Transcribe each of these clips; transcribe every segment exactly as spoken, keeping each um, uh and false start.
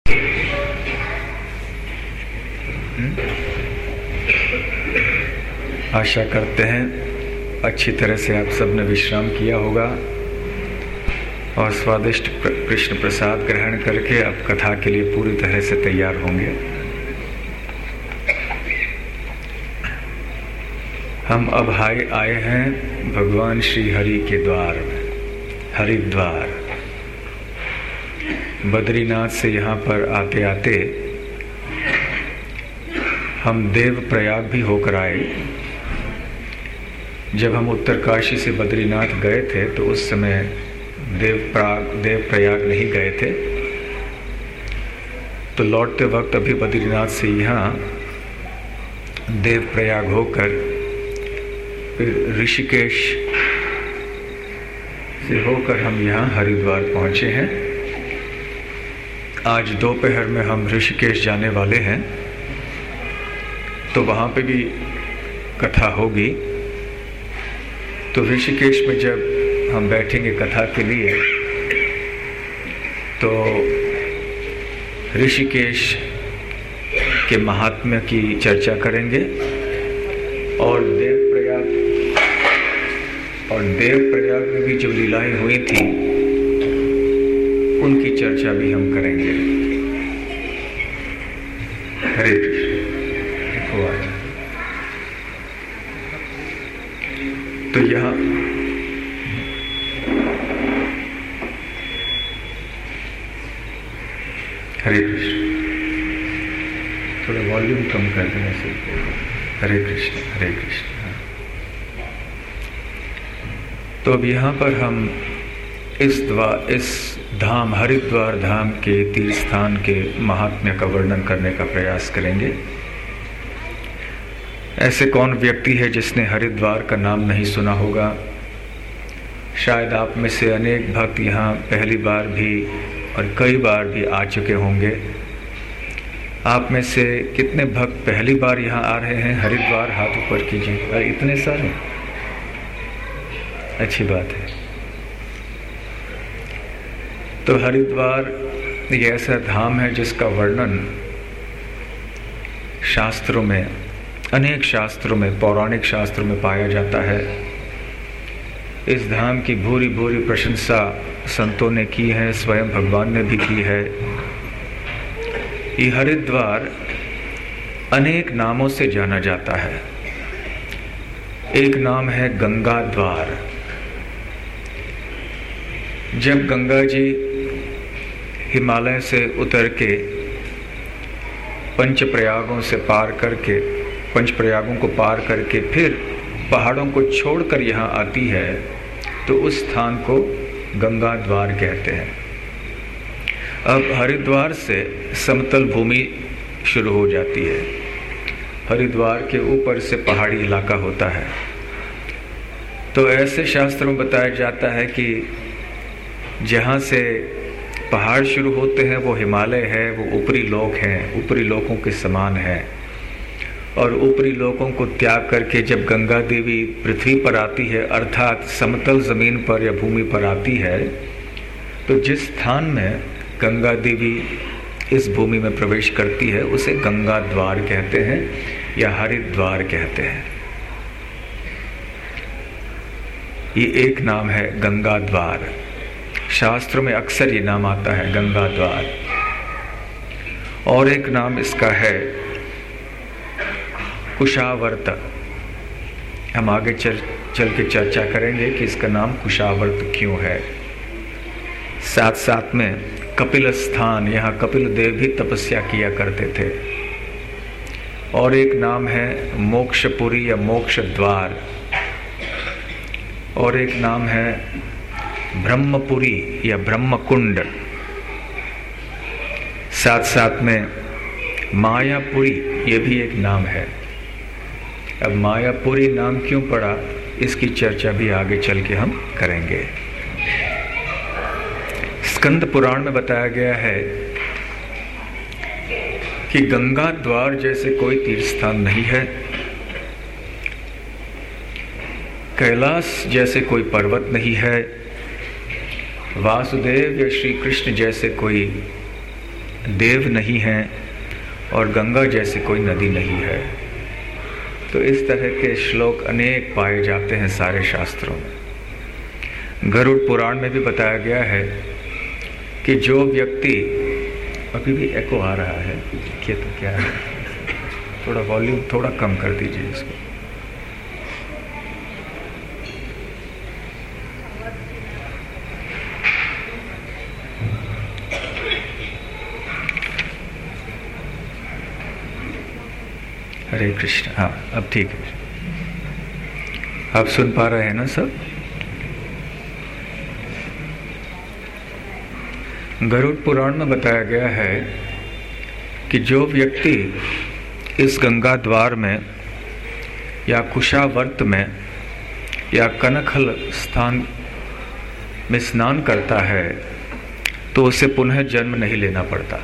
आशा करते हैं अच्छी तरह से आप सबने विश्राम किया होगा और स्वादिष्ट कृष्ण प्रसाद ग्रहण करके अब कथा के लिए पूरी तरह से तैयार होंगे। हम अब आए आए हैं भगवान श्री हरि के द्वार में, हरिद्वार। बद्रीनाथ से यहाँ पर आते आते हम देव प्रयाग भी होकर आए। जब हम उत्तरकाशी से बद्रीनाथ गए थे तो उस समय देव प्रयाग देव प्रयाग नहीं गए थे, तो लौटते वक्त अभी बद्रीनाथ से यहाँ देव प्रयाग होकर फिर ऋषिकेश से होकर हम यहाँ हरिद्वार पहुँचे हैं। आज दोपहर में हम ऋषिकेश जाने वाले हैं, तो वहाँ पे भी कथा होगी। तो ऋषिकेश में जब हम बैठेंगे कथा के लिए तो ऋषिकेश के महात्म्य की चर्चा करेंगे और देवप्रयाग और देवप्रयाग में भी जो लीलाएं हुई थी उनकी चर्चा भी हम करेंगे। हरे कृष्ण। तो यहाँ हरे कृष्ण, थोड़ा वॉल्यूम कम कर देना से। हरे कृष्ण हरे कृष्ण। तो अब यहाँ पर हम इस द्वार इस धाम हरिद्वार धाम के तीर्थ स्थान के महात्म्य का वर्णन करने का प्रयास करेंगे। ऐसे कौन व्यक्ति है जिसने हरिद्वार का नाम नहीं सुना होगा? शायद आप में से अनेक भक्त यहाँ पहली बार भी और कई बार भी आ चुके होंगे। आप में से कितने भक्त पहली बार यहाँ आ रहे हैं हरिद्वार? हाथ ऊपर कीजिए। इतने सारे, अच्छी बात है। तो हरिद्वार ये ऐसा धाम है जिसका वर्णन शास्त्रों में, अनेक शास्त्रों में, पौराणिक शास्त्रों में पाया जाता है। इस धाम की भूरी भूरी प्रशंसा संतों ने की है, स्वयं भगवान ने भी की है। ये हरिद्वार अनेक नामों से जाना जाता है। एक नाम है गंगा द्वार। जब गंगा जी हिमालय से उतर के पंच प्रयागों से पार करके पंच प्रयागों को पार करके फिर पहाड़ों को छोड़कर यहाँ आती है तो उस स्थान को गंगा द्वार कहते हैं। अब हरिद्वार से समतल भूमि शुरू हो जाती है। हरिद्वार के ऊपर से पहाड़ी इलाका होता है। तो ऐसे शास्त्रों में बताया जाता है कि जहाँ से पहाड़ शुरू होते हैं वो हिमालय है, वो ऊपरी लोक हैं, ऊपरी लोकों के समान है। और ऊपरी लोकों को त्याग करके जब गंगा देवी पृथ्वी पर आती है, अर्थात समतल जमीन पर या भूमि पर आती है, तो जिस स्थान में गंगा देवी इस भूमि में प्रवेश करती है उसे गंगा द्वार कहते हैं या हरिद्वार कहते हैं। ये एक नाम है गंगा द्वार। शास्त्रों में अक्सर ये नाम आता है गंगा द्वार। और एक नाम इसका है कुशावर्त। हम आगे चल चल के चर्चा करेंगे कि इसका नाम कुशावर्त क्यों है। साथ साथ में कपिल स्थान, यहाँ कपिल देव भी तपस्या किया करते थे। और एक नाम है मोक्षपुरी या मोक्ष द्वार। और एक नाम है ब्रह्मपुरी या ब्रह्मकुंड। साथ साथ में मायापुरी, ये भी एक नाम है। अब मायापुरी नाम क्यों पड़ा, इसकी चर्चा भी आगे चल के हम करेंगे। स्कंद पुराण में बताया गया है कि गंगा द्वार जैसे कोई तीर्थ स्थान नहीं है, कैलाश जैसे कोई पर्वत नहीं है, वासुदेव या श्री कृष्ण जैसे कोई देव नहीं हैं और गंगा जैसी कोई नदी नहीं है। तो इस तरह के श्लोक अनेक पाए जाते हैं सारे शास्त्रों में। गरुड़ पुराण में भी बताया गया है कि जो व्यक्ति, अभी भी एको आ रहा है, देखिए तो क्या है, थोड़ा वॉल्यूम थोड़ा कम कर दीजिए इसको। हरे कृष्ण। हाँ, अब ठीक है, आप सुन पा रहे हैं ना सब? गरुड़ पुराण में बताया गया है कि जो व्यक्ति इस गंगा द्वार में या कुशावर्त में या कनखल स्थान में स्नान करता है तो उसे पुनः जन्म नहीं लेना पड़ता।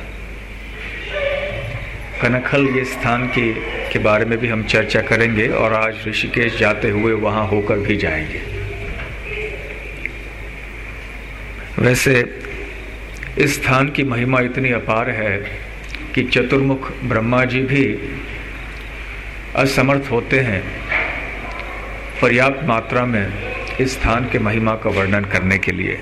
कनखल ये स्थान की के बारे में भी हम चर्चा करेंगे और आज ऋषिकेश जाते हुए वहाँ होकर भी जाएंगे। वैसे इस स्थान की महिमा इतनी अपार है कि चतुर्मुख ब्रह्मा जी भी असमर्थ होते हैं पर्याप्त मात्रा में इस स्थान के महिमा का वर्णन करने के लिए।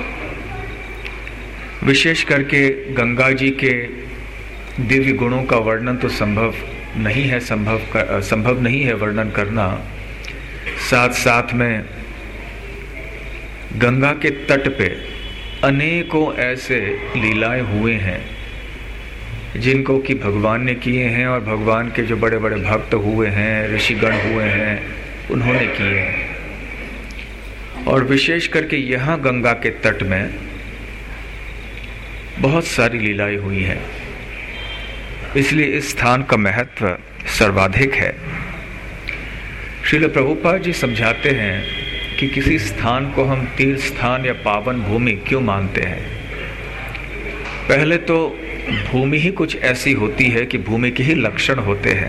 विशेष करके गंगा जी के दिव्य गुणों का वर्णन तो संभव नहीं है संभव कर, संभव नहीं है वर्णन करना। साथ साथ में गंगा के तट पे अनेकों ऐसे लीलाएं हुए हैं जिनको कि भगवान ने किए हैं और भगवान के जो बड़े बड़े भक्त हुए हैं, ऋषिगण हुए हैं, उन्होंने किए हैं। और विशेष करके यहाँ गंगा के तट में बहुत सारी लीलाएं हुई हैं, इसलिए इस स्थान का महत्व सर्वाधिक है। श्रील प्रभुपाद जी समझाते हैं कि किसी स्थान को हम तीर्थ स्थान या पावन भूमि क्यों मानते हैं। पहले तो भूमि ही कुछ ऐसी होती है कि भूमि के ही लक्षण होते हैं।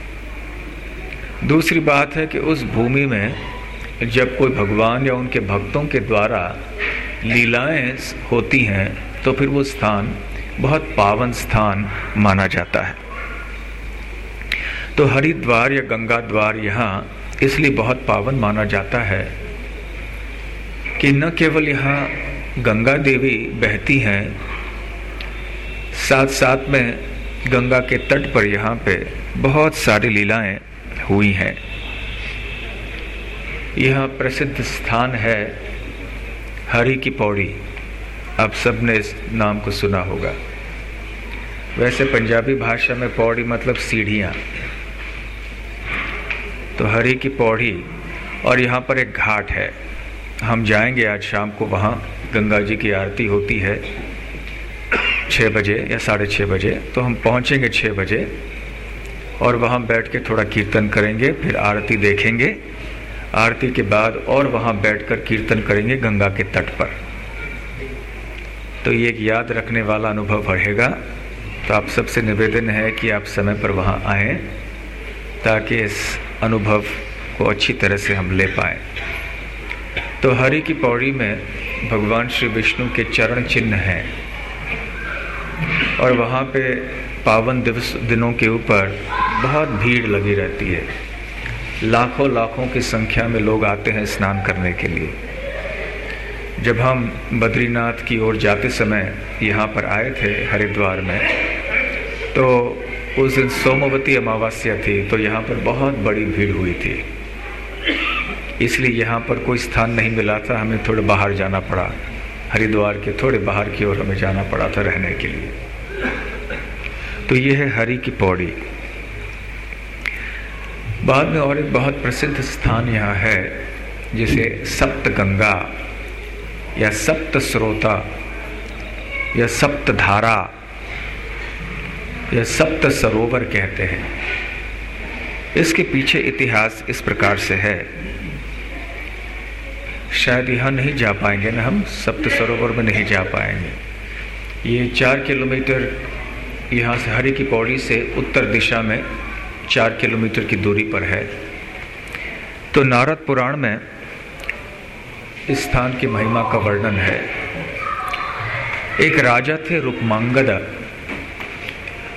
दूसरी बात है कि उस भूमि में जब कोई भगवान या उनके भक्तों के द्वारा लीलाएं होती हैं तो फिर वो स्थान बहुत पावन स्थान माना जाता है। तो हरिद्वार या गंगा द्वार यहाँ इसलिए बहुत पावन माना जाता है कि न केवल यहाँ गंगा देवी बहती हैं, साथ साथ में गंगा के तट पर यहाँ पे बहुत सारी लीलाएं हुई हैं। यह प्रसिद्ध स्थान है हरि की पौड़ी। आप सब ने इस नाम को सुना होगा। वैसे पंजाबी भाषा में पौड़ी मतलब सीढ़ियाँ, तो हरि की पौड़ी। और यहाँ पर एक घाट है, हम जाएंगे आज शाम को वहाँ। गंगा जी की आरती होती है छः बजे या साढ़े छः बजे, तो हम पहुँचेंगे छः बजे और वहाँ बैठ के थोड़ा कीर्तन करेंगे, फिर आरती देखेंगे। आरती के बाद और वहाँ बैठकर कीर्तन करेंगे गंगा के तट पर। तो ये एक याद रखने वाला अनुभव रहेगा। तो आप सबसे निवेदन है कि आप समय पर वहाँ आएँ ताकि इस अनुभव को अच्छी तरह से हम ले पाएँ। तो हरि की पौड़ी में भगवान श्री विष्णु के चरण चिन्ह हैं और वहाँ पे पावन दिवस दिनों के ऊपर बहुत भीड़ लगी रहती है। लाखों लाखों की संख्या में लोग आते हैं स्नान करने के लिए। जब हम बद्रीनाथ की ओर जाते समय यहाँ पर आए थे हरिद्वार में, तो उस दिन सोमवती अमावस्या थी, तो यहाँ पर बहुत बड़ी भीड़ हुई थी। इसलिए यहाँ पर कोई स्थान नहीं मिला था, हमें थोड़ा बाहर जाना पड़ा। हरिद्वार के थोड़े बाहर की ओर हमें जाना पड़ा था रहने के लिए। तो ये है हरि की पौड़ी। बाद में और एक बहुत प्रसिद्ध स्थान यहाँ है जिसे सप्त गंगा या सप्त स्रोता या सप्त धारा या सप्त सरोवर कहते हैं। इसके पीछे इतिहास इस प्रकार से है, शायद यहाँ नहीं जा पाएंगे ना हम, सप्त सरोवर में नहीं जा पाएंगे। ये चार किलोमीटर यहाँ से हरि की पौड़ी से उत्तर दिशा में चार किलोमीटर की दूरी पर है। तो नारद पुराण में इस स्थान की महिमा का वर्णन है। एक राजा थे रुक्मांगद,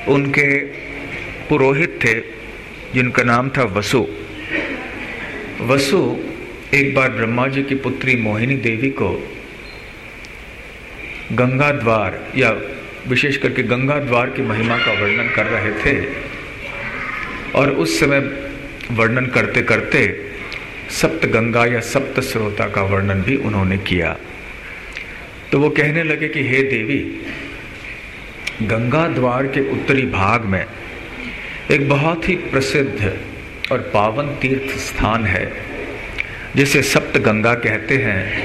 उनके पुरोहित थे जिनका नाम था वसु। वसु एक बार ब्रह्मा जी की पुत्री मोहिनी देवी को गंगा द्वार या विशेष करके गंगा द्वार की महिमा का वर्णन कर रहे थे, और उस समय वर्णन करते करते सप्त गंगा या सप्त स्रोता का वर्णन भी उन्होंने किया। तो वो कहने लगे कि हे देवी, गंगा द्वार के उत्तरी भाग में एक बहुत ही प्रसिद्ध और पावन तीर्थ स्थान है जिसे सप्त गंगा कहते हैं,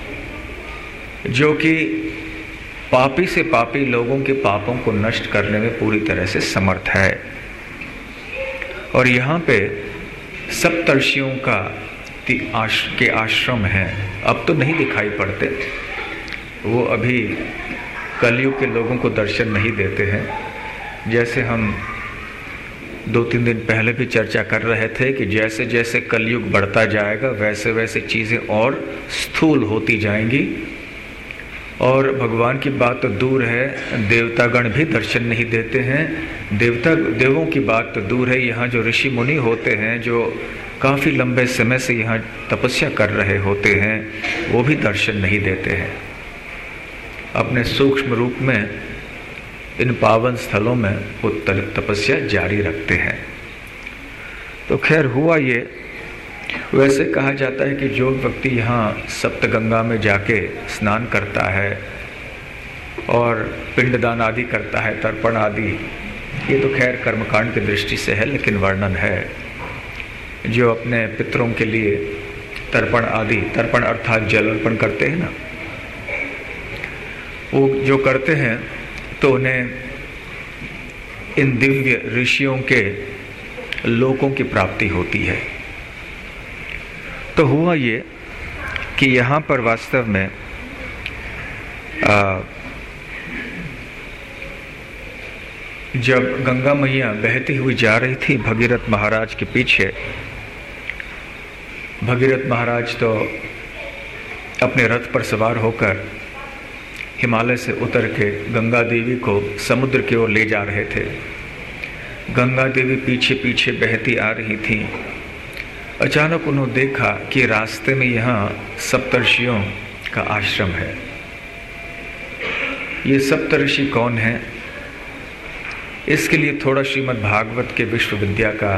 जो कि पापी से पापी लोगों के पापों को नष्ट करने में पूरी तरह से समर्थ है। और यहाँ पे सप्तर्षियों का आश, के आश्रम हैं। अब तो नहीं दिखाई पड़ते, वो अभी कलयुग के लोगों को दर्शन नहीं देते हैं। जैसे हम दो तीन दिन पहले भी चर्चा कर रहे थे कि जैसे जैसे कलयुग बढ़ता जाएगा वैसे वैसे चीज़ें और स्थूल होती जाएंगी, और भगवान की बात तो दूर है, देवतागण भी दर्शन नहीं देते हैं। देवता देवों की बात तो दूर है, यहाँ जो ऋषि मुनि होते हैं, जो काफ़ी लंबे समय से यहाँ तपस्या कर रहे होते हैं, वो भी दर्शन नहीं देते हैं। अपने सूक्ष्म रूप में इन पावन स्थलों में वो तपस्या जारी रखते हैं। तो खैर हुआ ये, वैसे कहा जाता है कि जो व्यक्ति यहाँ सप्तगंगा में जाके स्नान करता है और पिंडदान आदि करता है, तर्पण आदि, ये तो खैर कर्मकांड की दृष्टि से है, लेकिन वर्णन है, जो अपने पितरों के लिए तर्पण आदि, तर्पण अर्थात जल अर्पण करते हैं ना, वो जो करते हैं तो उन्हें इन दिव्य ऋषियों के लोकों की प्राप्ति होती है। तो हुआ ये कि यहाँ पर वास्तव में आ, जब गंगा मैया बहती हुई जा रही थी भगीरथ महाराज के पीछे, भगीरथ महाराज तो अपने रथ पर सवार होकर हिमालय से उतर के गंगा देवी को समुद्र की ओर ले जा रहे थे। गंगा देवी पीछे पीछे बहती आ रही थी। अचानक उन्होंने देखा कि रास्ते में यहाँ सप्तर्षियों का आश्रम है। ये सप्तर्षि कौन है, इसके लिए थोड़ा श्रीमद् भागवत के विश्व विद्या का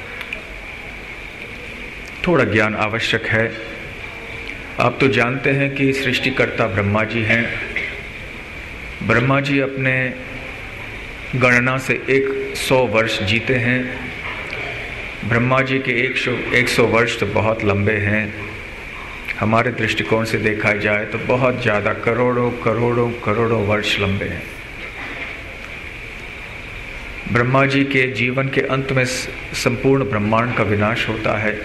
थोड़ा ज्ञान आवश्यक है। आप तो जानते हैं कि सृष्टिकर्ता ब्रह्मा जी हैं। ब्रह्मा जी अपने गणना से एक सौ वर्ष जीते हैं। ब्रह्मा जी के एक सौ एक सौ वर्ष तो बहुत लंबे हैं। हमारे दृष्टिकोण से देखा जाए तो बहुत ज़्यादा, करोड़ों करोड़ों करोड़ों वर्ष लंबे हैं। ब्रह्मा जी के जीवन के अंत में संपूर्ण ब्रह्मांड का विनाश होता है,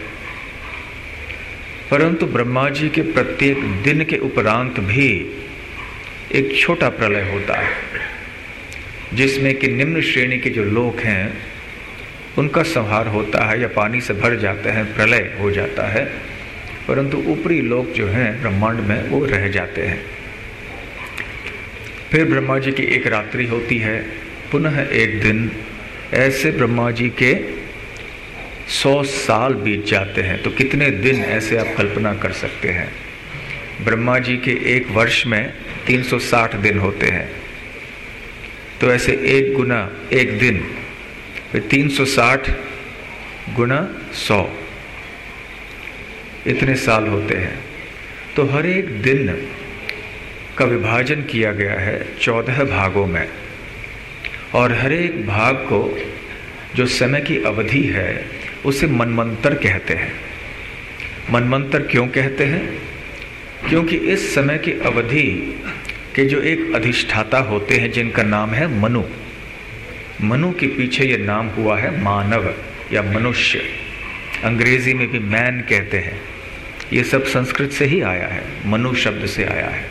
परंतु ब्रह्मा जी के प्रत्येक दिन के उपरांत भी एक छोटा प्रलय होता है, जिसमें कि निम्न श्रेणी के जो लोक हैं उनका संहार होता है या पानी से भर जाते हैं, प्रलय हो जाता है, परंतु ऊपरी लोक जो हैं ब्रह्मांड में वो रह जाते हैं। फिर ब्रह्मा जी की एक रात्रि होती है, पुनः एक दिन। ऐसे ब्रह्मा जी के सौ साल बीत जाते हैं। तो कितने दिन ऐसे आप कल्पना कर सकते हैं। ब्रह्मा जी के एक वर्ष में तीन सौ साठ दिन होते हैं, तो ऐसे एक गुना एक दिन, फिर तीन सौ साठ गुना सौ, इतने साल होते हैं। तो हर एक दिन का विभाजन किया गया है चौदह भागों में, और हर एक भाग को जो समय की अवधि है उसे मनमंतर कहते हैं। मनमंतर क्यों कहते हैं? क्योंकि इस समय की अवधि के जो एक अधिष्ठाता होते हैं जिनका नाम है मनु, मनु के पीछे ये नाम हुआ है मानव या मनुष्य। अंग्रेजी में भी मैन कहते हैं। ये सब संस्कृत से ही आया है, मनु शब्द से आया है।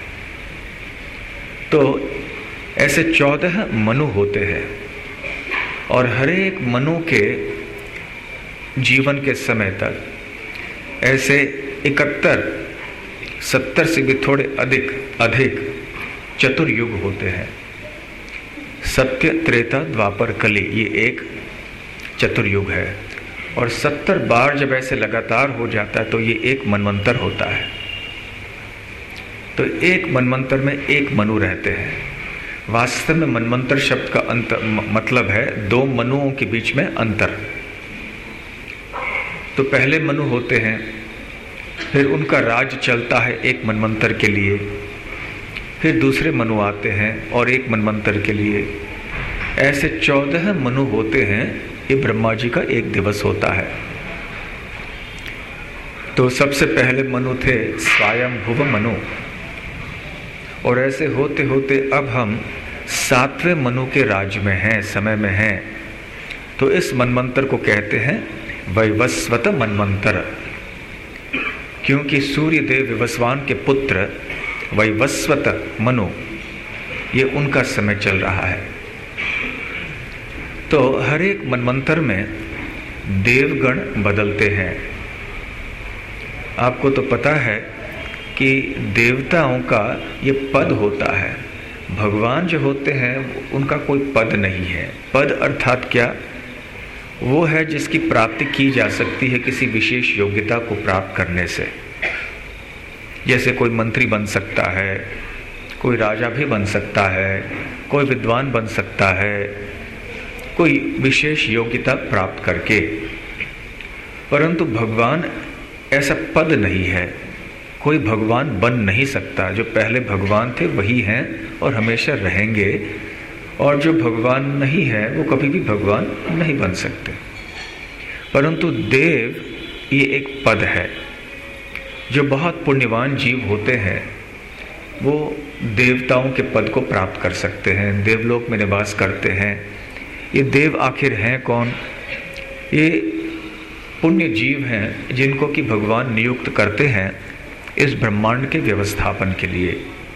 तो ऐसे चौदह मनु होते हैं, और हर एक मनु के जीवन के समय तक ऐसे इकहत्तर सत्तर से भी थोड़े अधिक अधिक चतुर्युग होते हैं। सत्य, त्रेता, द्वापर, कली, ये एक चतुर्युग है। और सत्तर बार जब ऐसे लगातार हो जाता है तो ये एक मनवंतर होता है। तो एक मनवंतर में एक मनु रहते हैं। वास्तव में मनवंतर शब्द का अंतर मतलब है दो मनुओं के बीच में अंतर। तो पहले मनु होते हैं, फिर उनका राज चलता है एक मनवंतर के लिए, फिर दूसरे मनु आते हैं और एक मनवंतर के लिए। ऐसे चौदह मनु होते हैं। ये ब्रह्मा जी का एक दिवस होता है। तो सबसे पहले मनु थे स्वयंभुव मनु, और ऐसे होते होते अब हम सातवें मनु के राज्य में हैं, समय में हैं। तो इस मनवंतर को कहते हैं वैवस्वत मनवंतर, क्योंकि सूर्य देव विवस्वान के पुत्र वैवस्वत मनु, ये उनका समय चल रहा है। तो हर एक मनवंतर में देवगण बदलते हैं। आपको तो पता है कि देवताओं का ये पद होता है। भगवान जो होते हैं उनका कोई पद नहीं है। पद अर्थात क्या? वो है जिसकी प्राप्ति की जा सकती है किसी विशेष योग्यता को प्राप्त करने से। जैसे कोई मंत्री बन सकता है, कोई राजा भी बन सकता है, कोई विद्वान बन सकता है, कोई विशेष योग्यता प्राप्त करके। परंतु भगवान ऐसा पद नहीं है। कोई भगवान बन नहीं सकता। जो पहले भगवान थे वही हैं और हमेशा रहेंगे, और जो भगवान नहीं है वो कभी भी भगवान नहीं बन सकते। परंतु देव ये एक पद है। जो बहुत पुण्यवान जीव होते हैं वो देवताओं के पद को प्राप्त कर सकते हैं, देवलोक में निवास करते हैं। ये देव आखिर हैं कौन? ये पुण्य जीव हैं जिनको कि भगवान नियुक्त करते हैं इस ब्रह्मांड के व्यवस्थापन के लिए।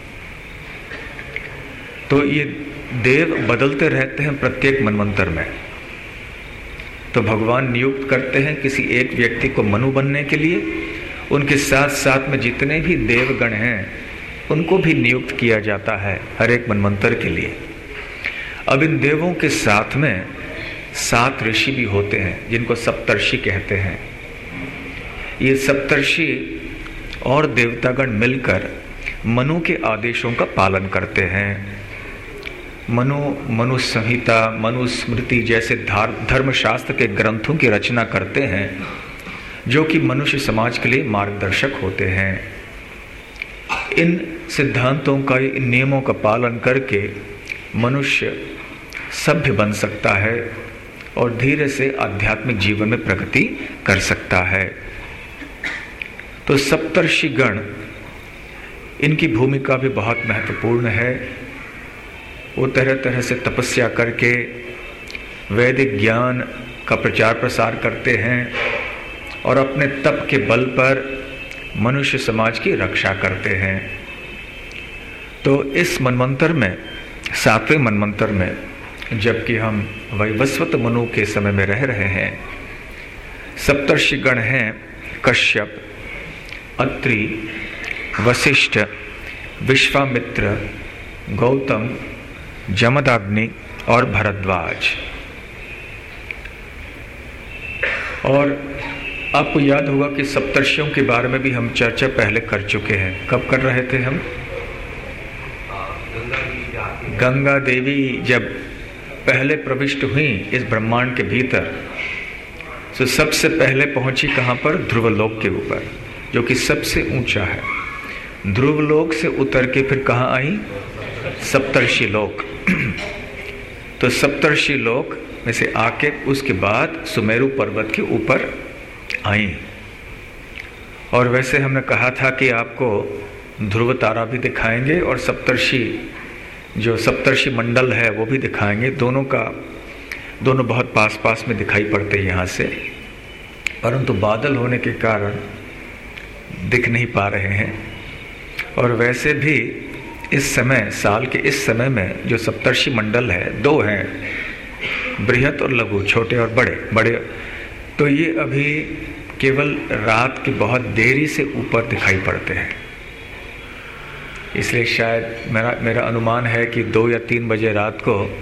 तो ये देव बदलते रहते हैं प्रत्येक मनवंतर में। तो भगवान नियुक्त करते हैं किसी एक व्यक्ति को मनु बनने के लिए, उनके साथ साथ में जितने भी देवगण हैं उनको भी नियुक्त किया जाता है हर एक मनवंतर के लिए। अब इन देवों के साथ में सात ऋषि भी होते हैं जिनको सप्तर्षि कहते हैं। ये सप्तर्षि और देवतागण मिलकर मनु के आदेशों का पालन करते हैं। मनु मनु संहिता, मनु स्मृति जैसे धर्मशास्त्र के ग्रंथों की रचना करते हैं जो कि मनुष्य समाज के लिए मार्गदर्शक होते हैं। इन सिद्धांतों का, इन नियमों का पालन करके मनुष्य सभ्य बन सकता है और धीरे से आध्यात्मिक जीवन में प्रगति कर सकता है। तो सप्तर्षि गण, इनकी भूमिका भी बहुत महत्वपूर्ण है। वो तरह तरह से तपस्या करके वैदिक ज्ञान का प्रचार प्रसार करते हैं और अपने तप के बल पर मनुष्य समाज की रक्षा करते हैं। तो इस मनवंतर में, सातवें मनवंतर में, जबकि हम वैवस्वत मनु के समय में रह रहे हैं, सप्तर्षि गण हैं कश्यप, अत्रि, वशिष्ठ, विश्वामित्र, गौतम, जमदग्नि और भरद्वाज। और आपको याद होगा कि सप्तर्षियों के बारे में भी हम चर्चा पहले कर चुके हैं। कब कर रहे थे हम? गंगा देवी जब पहले प्रविष्ट हुई इस ब्रह्मांड के भीतर, तो सबसे पहले पहुंची कहाँ पर? ध्रुवलोक के ऊपर, जो कि सबसे ऊंचा है। ध्रुवलोक से उतर के फिर कहाँ आई? सप्तर्षि लोक। तो सप्तर्षि लोक में से आके उसके बाद सुमेरु पर्वत के ऊपर आई। और वैसे हमने कहा था कि आपको ध्रुव तारा भी दिखाएंगे और सप्तर्षि, जो सप्तर्षि मंडल है वो भी दिखाएंगे। दोनों का दोनों बहुत पास पास में दिखाई पड़ते हैं यहाँ से, परंतु बादल होने के कारण दिख नहीं पा रहे हैं। और वैसे भी इस समय, साल के इस समय में जो सप्तर्षि मंडल है, दो हैं, बृहत और लघु, छोटे और बड़े बड़े तो ये अभी केवल रात की बहुत देरी से ऊपर दिखाई पड़ते हैं। इसलिए शायद मेरा मेरा अनुमान है कि दो या तीन बजे रात को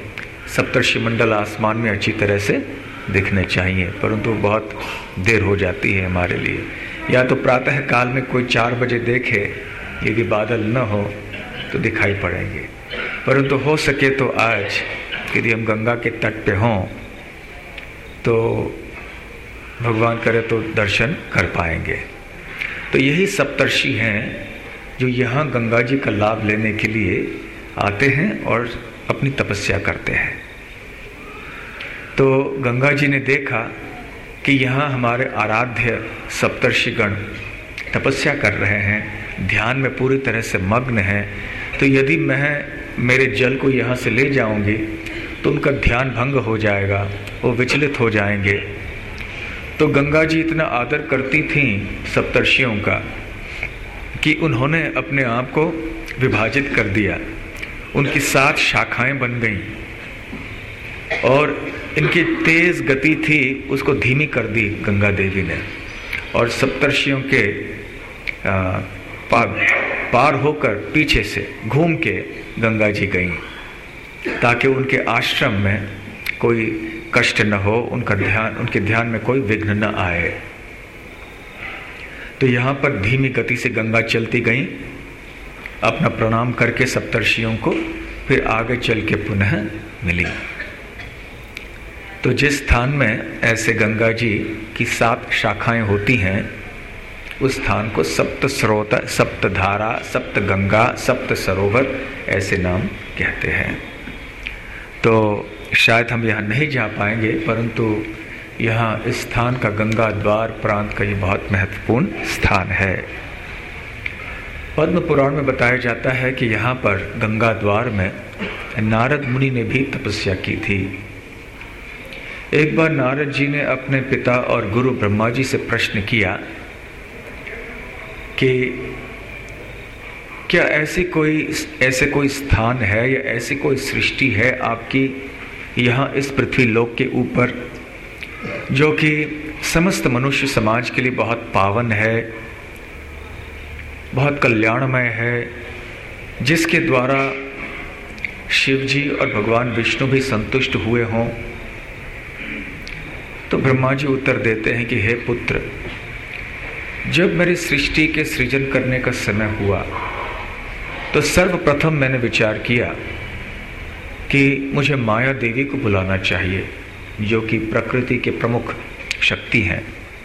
सप्तर्षि मंडल आसमान में अच्छी तरह से दिखने चाहिए, परंतु बहुत देर हो जाती है हमारे लिए। या तो प्रातः काल में कोई चार बजे देखे, यदि बादल न हो तो दिखाई पड़ेंगे, परंतु हो सके तो आज यदि हम गंगा के तट पे हों तो भगवान करे तो दर्शन कर पाएंगे। तो यही सप्तर्षि हैं जो यहाँ गंगा जी का लाभ लेने के लिए आते हैं और अपनी तपस्या करते हैं। तो गंगा जी ने देखा कि यहाँ हमारे आराध्य सप्तर्षिगण तपस्या कर रहे हैं, ध्यान में पूरी तरह से मग्न हैं, तो यदि मैं मेरे जल को यहाँ से ले जाऊंगी तो उनका ध्यान भंग हो जाएगा, वो विचलित हो जाएंगे। तो गंगा जी इतना आदर करती थीं सप्तर्षियों का कि उन्होंने अपने आप को विभाजित कर दिया। उनकी सात शाखाएं बन गईं और इनकी तेज गति थी उसको धीमी कर दी गंगा देवी ने, और सप्तर्षियों के आ, पार पार होकर पीछे से घूम के गंगा जी गईं ताकि उनके आश्रम में कोई कष्ट न हो, उनका ध्यान उनके ध्यान में कोई विघ्न न आए। तो यहाँ पर धीमी गति से गंगा चलती गईं, अपना प्रणाम करके सप्तर्षियों को, फिर आगे चल के पुनः मिली। तो जिस स्थान में ऐसे गंगा जी की सात शाखाएं होती हैं उस स्थान को सप्त स्रोत, सप्त धारा, सप्त गंगा, सप्त सरोवर ऐसे नाम कहते हैं। तो शायद हम यहाँ नहीं जा पाएंगे, परंतु यहाँ इस स्थान का गंगा द्वार प्रांत का ये बहुत महत्वपूर्ण स्थान है। पद्म पुराण में बताया जाता है कि यहाँ पर गंगा द्वार में नारद मुनि ने भी तपस्या की थी। एक बार नारद जी ने अपने पिता और गुरु ब्रह्मा जी से प्रश्न किया कि क्या ऐसी कोई ऐसे कोई स्थान है या ऐसी कोई सृष्टि है आपकी यहाँ इस पृथ्वी लोक के ऊपर जो कि समस्त मनुष्य समाज के लिए बहुत पावन है, बहुत कल्याणमय है, जिसके द्वारा शिव जी और भगवान विष्णु भी संतुष्ट हुए हों? तो ब्रह्मा जी उत्तर देते हैं कि हे पुत्र, जब मेरी सृष्टि के सृजन करने का समय हुआ तो सर्वप्रथम मैंने विचार किया कि मुझे माया देवी को बुलाना चाहिए जो कि प्रकृति के प्रमुख शक्ति हैं,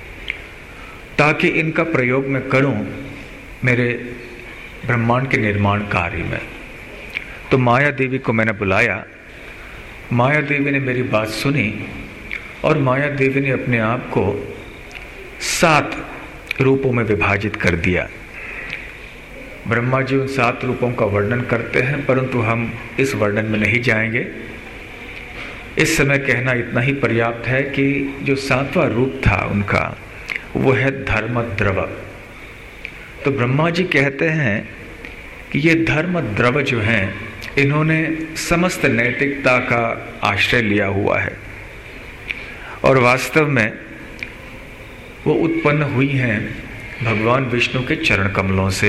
ताकि इनका प्रयोग मैं करूं मेरे ब्रह्मांड के निर्माण कार्य में। तो माया देवी को मैंने बुलाया, माया देवी ने मेरी बात सुनी और माया देवी ने अपने आप को सात रूपों में विभाजित कर दिया। ब्रह्मा जी उन सात रूपों का वर्णन करते हैं, परंतु हम इस वर्णन में नहीं जाएंगे। इस समय कहना इतना ही पर्याप्त है कि जो सातवां रूप था उनका वो है धर्म द्रव। तो ब्रह्मा जी कहते हैं कि ये धर्म द्रव जो हैं इन्होंने समस्त नैतिकता का आश्रय लिया हुआ है और वास्तव में वो उत्पन्न हुई हैं भगवान विष्णु के चरण कमलों से।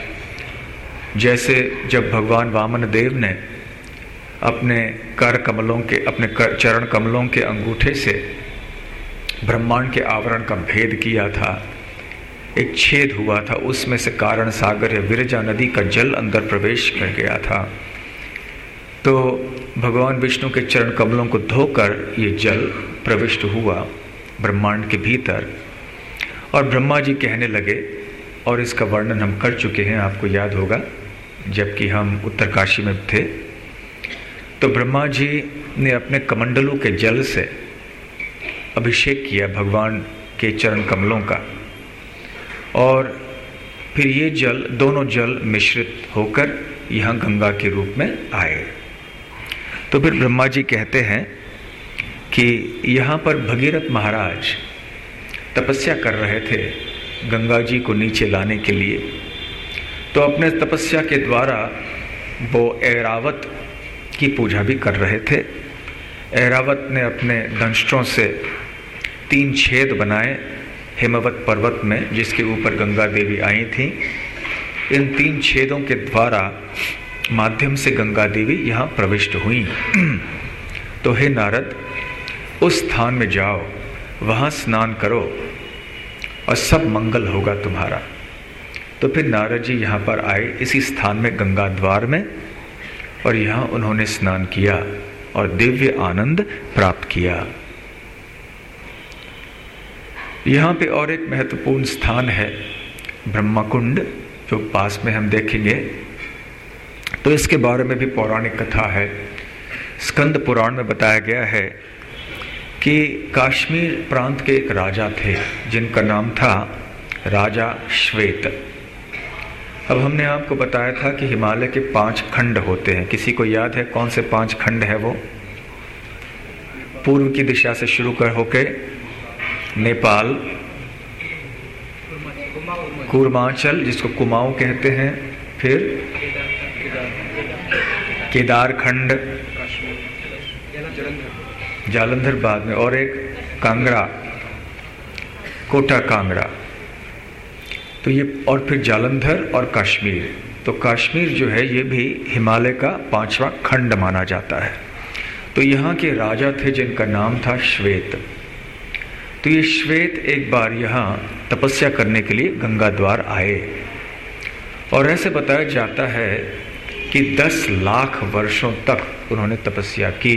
जैसे जब भगवान वामन देव ने अपने कर कमलों के अपने कर, चरण कमलों के अंगूठे से ब्रह्मांड के आवरण का भेद किया था, एक छेद हुआ था, उसमें से कारण सागर या विरजा नदी का जल अंदर प्रवेश कर गया था। तो भगवान विष्णु के चरण कमलों को धोकर ये जल प्रविष्ट हुआ ब्रह्मांड के भीतर और ब्रह्मा जी कहने लगे, और इसका वर्णन हम कर चुके हैं, आपको याद होगा जबकि हम उत्तरकाशी में थे। तो ब्रह्मा जी ने अपने कमंडलों के जल से अभिषेक किया भगवान के चरण कमलों का, और फिर ये जल दोनों जल मिश्रित होकर यहाँ गंगा के रूप में आए। तो फिर ब्रह्मा जी कहते हैं कि यहाँ पर भगीरथ महाराज तपस्या कर रहे थे गंगा जी को नीचे लाने के लिए। तो अपने तपस्या के द्वारा वो ऐरावत की पूजा भी कर रहे थे। ऐरावत ने अपने दंष्ट्रों से तीन छेद बनाए हिमवत पर्वत में, जिसके ऊपर गंगा देवी आई थी। इन तीन छेदों के द्वारा माध्यम से गंगा देवी यहाँ प्रविष्ट हुई। तो हे नारद, उस स्थान में जाओ, वहाँ स्नान करो और सब मंगल होगा तुम्हारा। तो फिर नारद जी यहाँ पर आए इसी स्थान में गंगा द्वार में, और यहाँ उन्होंने स्नान किया और दिव्य आनंद प्राप्त किया। यहाँ पे और एक महत्वपूर्ण स्थान है ब्रह्मकुंड, जो पास में हम देखेंगे। तो इसके बारे में भी पौराणिक कथा है। स्कंद पुराण में बताया गया है कि कश्मीर प्रांत के एक राजा थे जिनका नाम था राजा श्वेत। अब हमने आपको बताया था कि हिमालय के पांच खंड होते हैं। किसी को याद है कौन से पांच खंड है वो? पूर्व की दिशा से शुरू कर होके नेपाल, कूर्मांचल जिसको कुमाऊं कहते हैं, फिर केदार खंड, जालंधर बाद में, और एक कांगड़ा, कोटा कांगड़ा। तो ये, और फिर जालंधर और कश्मीर। तो कश्मीर जो है ये भी हिमालय का पांचवा खंड माना जाता है। तो यहाँ के राजा थे जिनका नाम था श्वेत। तो ये श्वेत एक बार यहाँ तपस्या करने के लिए गंगा द्वार आए, और ऐसे बताया जाता है कि दस लाख वर्षों तक उन्होंने तपस्या की।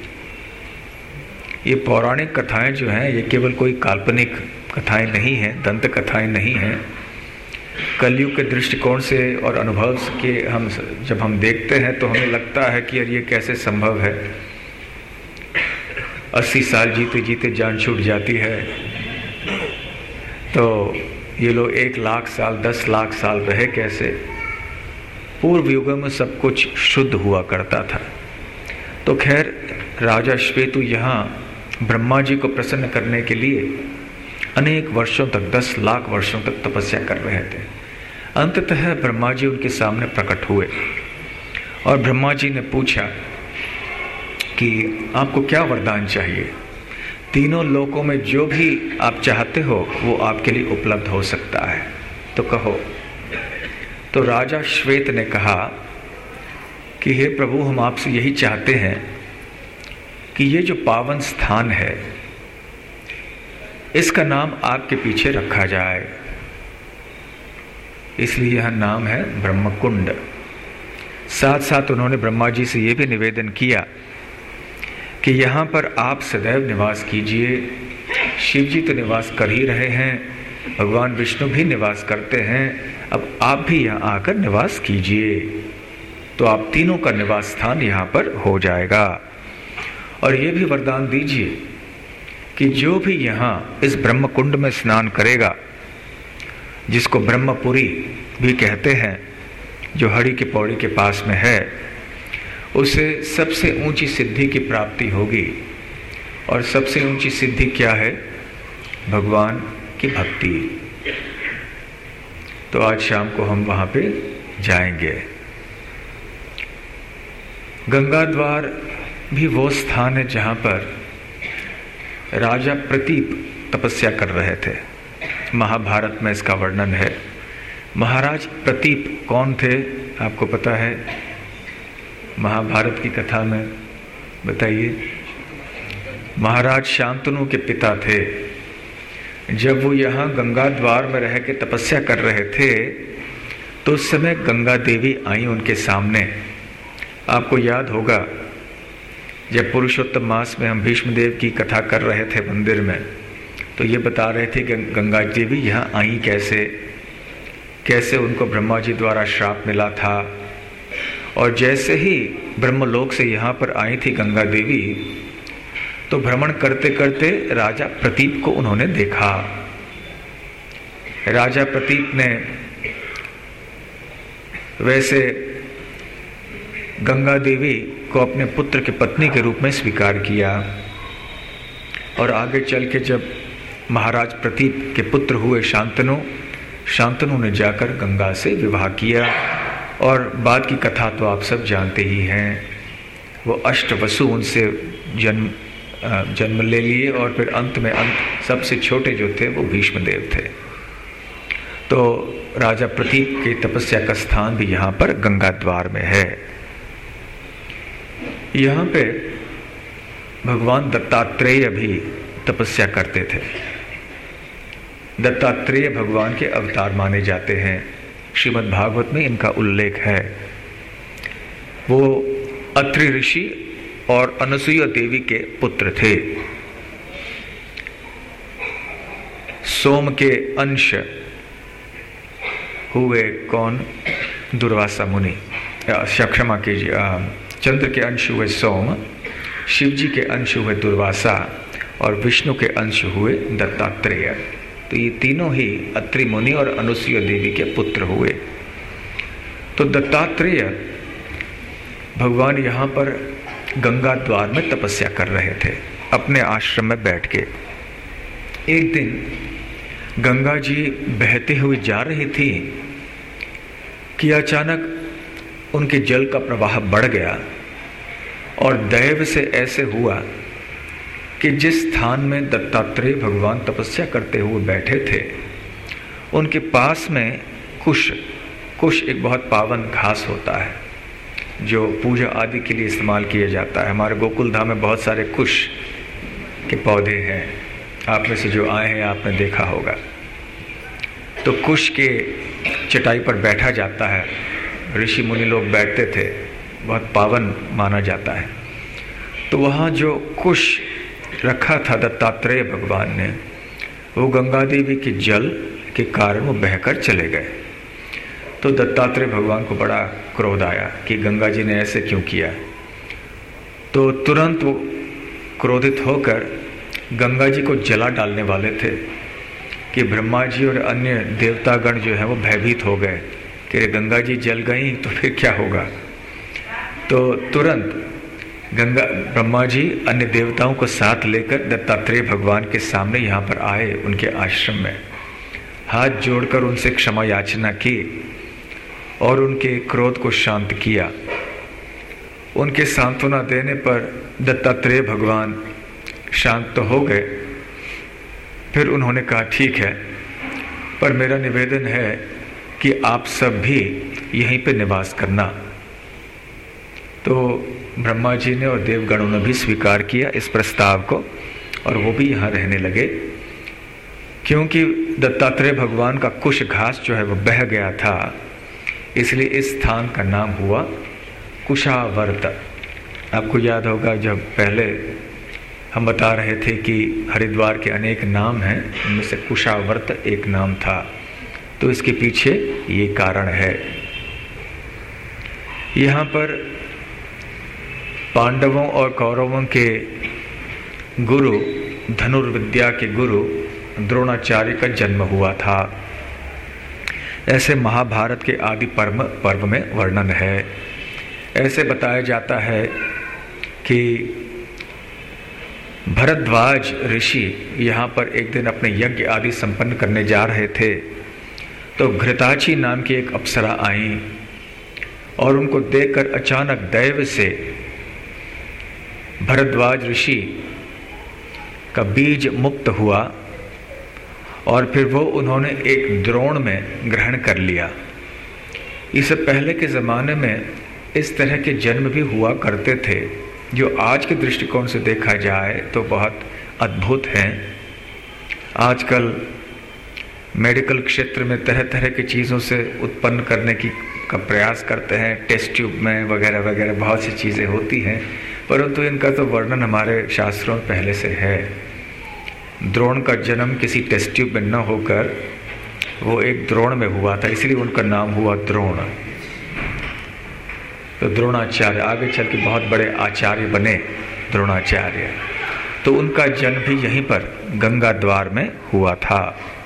ये पौराणिक कथाएं जो हैं ये केवल कोई काल्पनिक कथाएं नहीं हैं, दंत कथाएं नहीं हैं। कलयुग के दृष्टिकोण से और अनुभव के हम जब हम देखते हैं तो हमें लगता है कि यार ये कैसे संभव है। अस्सी साल जीते जीते जान छूट जाती है, तो ये लोग एक लाख साल, दस लाख साल रहे कैसे? पूर्व युगों में सब कुछ शुद्ध हुआ करता था। तो खैर राजा श्वेतु यहाँ ब्रह्मा जी को प्रसन्न करने के लिए अनेक वर्षों तक, दस लाख वर्षों तक तपस्या कर रहे थे। अंततः ब्रह्मा जी उनके सामने प्रकट हुए और ब्रह्मा जी ने पूछा कि आपको क्या वरदान चाहिए? तीनों लोकों में जो भी आप चाहते हो वो आपके लिए उपलब्ध हो सकता है, तो कहो। तो राजा श्वेत ने कहा कि हे प्रभु, हम आपसे यही चाहते हैं कि ये जो पावन स्थान है इसका नाम आपके पीछे रखा जाए, इसलिए यह नाम है ब्रह्मकुंड। साथ साथ उन्होंने ब्रह्मा जी से यह भी निवेदन किया कि यहाँ पर आप सदैव निवास कीजिए। शिव जी तो निवास कर ही रहे हैं, भगवान विष्णु भी निवास करते हैं, अब आप भी यहाँ आकर निवास कीजिए, तो आप तीनों का निवास स्थान यहाँ पर हो जाएगा। और ये भी वरदान दीजिए कि जो भी यहाँ इस ब्रह्म कुंड में स्नान करेगा, जिसको ब्रह्मपुरी भी कहते हैं, जो हरि की पौड़ी के पास में है, उसे सबसे ऊंची सिद्धि की प्राप्ति होगी। और सबसे ऊंची सिद्धि क्या है? भगवान की भक्ति। तो आज शाम को हम वहाँ पे जाएंगे। गंगा द्वार भी वो स्थान है जहाँ पर राजा प्रतीप तपस्या कर रहे थे। महाभारत में इसका वर्णन है। महाराज प्रतीप कौन थे आपको पता है? महाभारत की कथा में बताइए। महाराज शांतनु के पिता थे। जब वो यहाँ गंगा द्वार में रह के तपस्या कर रहे थे तो उस समय गंगा देवी आई उनके सामने। आपको याद होगा जब पुरुषोत्तम मास में हम भीष्म देव की कथा कर रहे थे मंदिर में, तो ये बता रहे थे कि गंगा देवी यहाँ आई कैसे, कैसे उनको ब्रह्मा जी द्वारा श्राप मिला था। और जैसे ही ब्रह्मलोक से यहाँ पर आई थी गंगा देवी, तो भ्रमण करते करते राजा प्रतीप को उन्होंने देखा। राजा प्रतीप ने वैसे गंगा देवी को अपने पुत्र के पत्नी के रूप में स्वीकार किया। और आगे चल के जब महाराज प्रतीप के पुत्र हुए शांतनु, शांतनु ने जाकर गंगा से विवाह किया। और बाद की कथा तो आप सब जानते ही हैं। वो अष्टवसु उनसे जन्म जन्म ले लिए और फिर अंत में अंत सबसे छोटे जो थे वो भीष्म देव थे। तो राजा प्रतीप की तपस्या का स्थान भी यहाँ पर गंगा द्वार में है। यहाँ पे भगवान दत्तात्रेय भी तपस्या करते थे। दत्तात्रेय भगवान के अवतार माने जाते हैं, श्रीमद् भागवत में इनका उल्लेख है। वो अत्रि ऋषि और अनसुईया देवी के पुत्र थे। सोम के अंश हुए कौन? दुर्वासा मुनि। क्षमा कीजिए, चंद्र के अंश हुए सोम, शिव जी के अंश हुए दुर्वासा और विष्णु के अंश हुए दत्तात्रेय। तो ये तीनों ही अत्रि मुनि और अनसुईया देवी के पुत्र हुए। तो दत्तात्रेय भगवान यहाँ पर गंगा द्वार में तपस्या कर रहे थे, अपने आश्रम में बैठ के। एक दिन गंगा जी बहते हुए जा रही थी कि अचानक उनके जल का प्रवाह बढ़ गया और दैव से ऐसे हुआ कि जिस स्थान में दत्तात्रेय भगवान तपस्या करते हुए बैठे थे, उनके पास में कुश कुश एक बहुत पावन घास होता है जो पूजा आदि के लिए इस्तेमाल किया जाता है। हमारे गोकुल धाम में बहुत सारे कुश के पौधे हैं, आप में से जो आए हैं आपने देखा होगा। तो कुश के चटाई पर बैठा जाता है, ऋषि मुनि लोग बैठते थे, बहुत पावन माना जाता है। तो वहाँ जो कुश रखा था दत्तात्रेय भगवान ने, वो गंगा देवी के जल के कारण वो बहकर चले गए। तो दत्तात्रेय भगवान को बड़ा क्रोध आया कि गंगा जी ने ऐसे क्यों किया। तो तुरंत वो क्रोधित होकर गंगा जी को जला डालने वाले थे कि ब्रह्मा जी और अन्य देवतागण जो है वो भयभीत हो गए कि गंगा जी जल गई तो फिर क्या होगा। तो तुरंत गंगा ब्रह्मा जी अन्य देवताओं को साथ लेकर दत्तात्रेय भगवान के सामने यहाँ पर आए, उनके आश्रम में हाथ जोड़कर उनसे क्षमा याचना की और उनके क्रोध को शांत किया। उनके सांत्वना देने पर दत्तात्रेय भगवान शांत तो हो गए। फिर उन्होंने कहा ठीक है, पर मेरा निवेदन है कि आप सब भी यहीं पे निवास करना। तो ब्रह्मा जी ने और देवगणों ने भी स्वीकार किया इस प्रस्ताव को और वो भी यहाँ रहने लगे, क्योंकि दत्तात्रेय भगवान का कुश घास जो है वो बह गया था, इसलिए इस स्थान का नाम हुआ कुशावर्त। आपको याद होगा जब पहले हम बता रहे थे कि हरिद्वार के अनेक नाम हैं, उनमें से कुशावर्त एक नाम था। तो इसके पीछे ये कारण है। यहाँ पर पांडवों और कौरवों के गुरु, धनुर्विद्या के गुरु द्रोणाचार्य का जन्म हुआ था, ऐसे महाभारत के आदि पर्व पर्व में वर्णन है। ऐसे बताया जाता है कि भरद्वाज ऋषि यहाँ पर एक दिन अपने यज्ञ आदि संपन्न करने जा रहे थे, तो घृताची नाम की एक अप्सरा आई और उनको देखकर अचानक दैव से भरद्वाज ऋषि का बीज मुक्त हुआ और फिर वो उन्होंने एक द्रोण में ग्रहण कर लिया। इससे पहले के ज़माने में इस तरह के जन्म भी हुआ करते थे, जो आज के दृष्टिकोण से देखा जाए तो बहुत अद्भुत हैं। आजकल मेडिकल क्षेत्र में तरह तरह की चीज़ों से उत्पन्न करने की का प्रयास करते हैं, टेस्ट ट्यूब में वगैरह वगैरह बहुत सी चीज़ें होती हैं, परंतु इनका तो वर्णन हमारे शास्त्रों में पहले से है। द्रोण का जन्म किसी टेस्ट ट्यूब में न होकर वो एक द्रोण में हुआ था, इसलिए उनका नाम हुआ द्रोण। तो द्रोणाचार्य आगे चल के बहुत बड़े आचार्य बने, द्रोणाचार्य। तो उनका जन्म भी यहीं पर गंगा द्वार में हुआ था।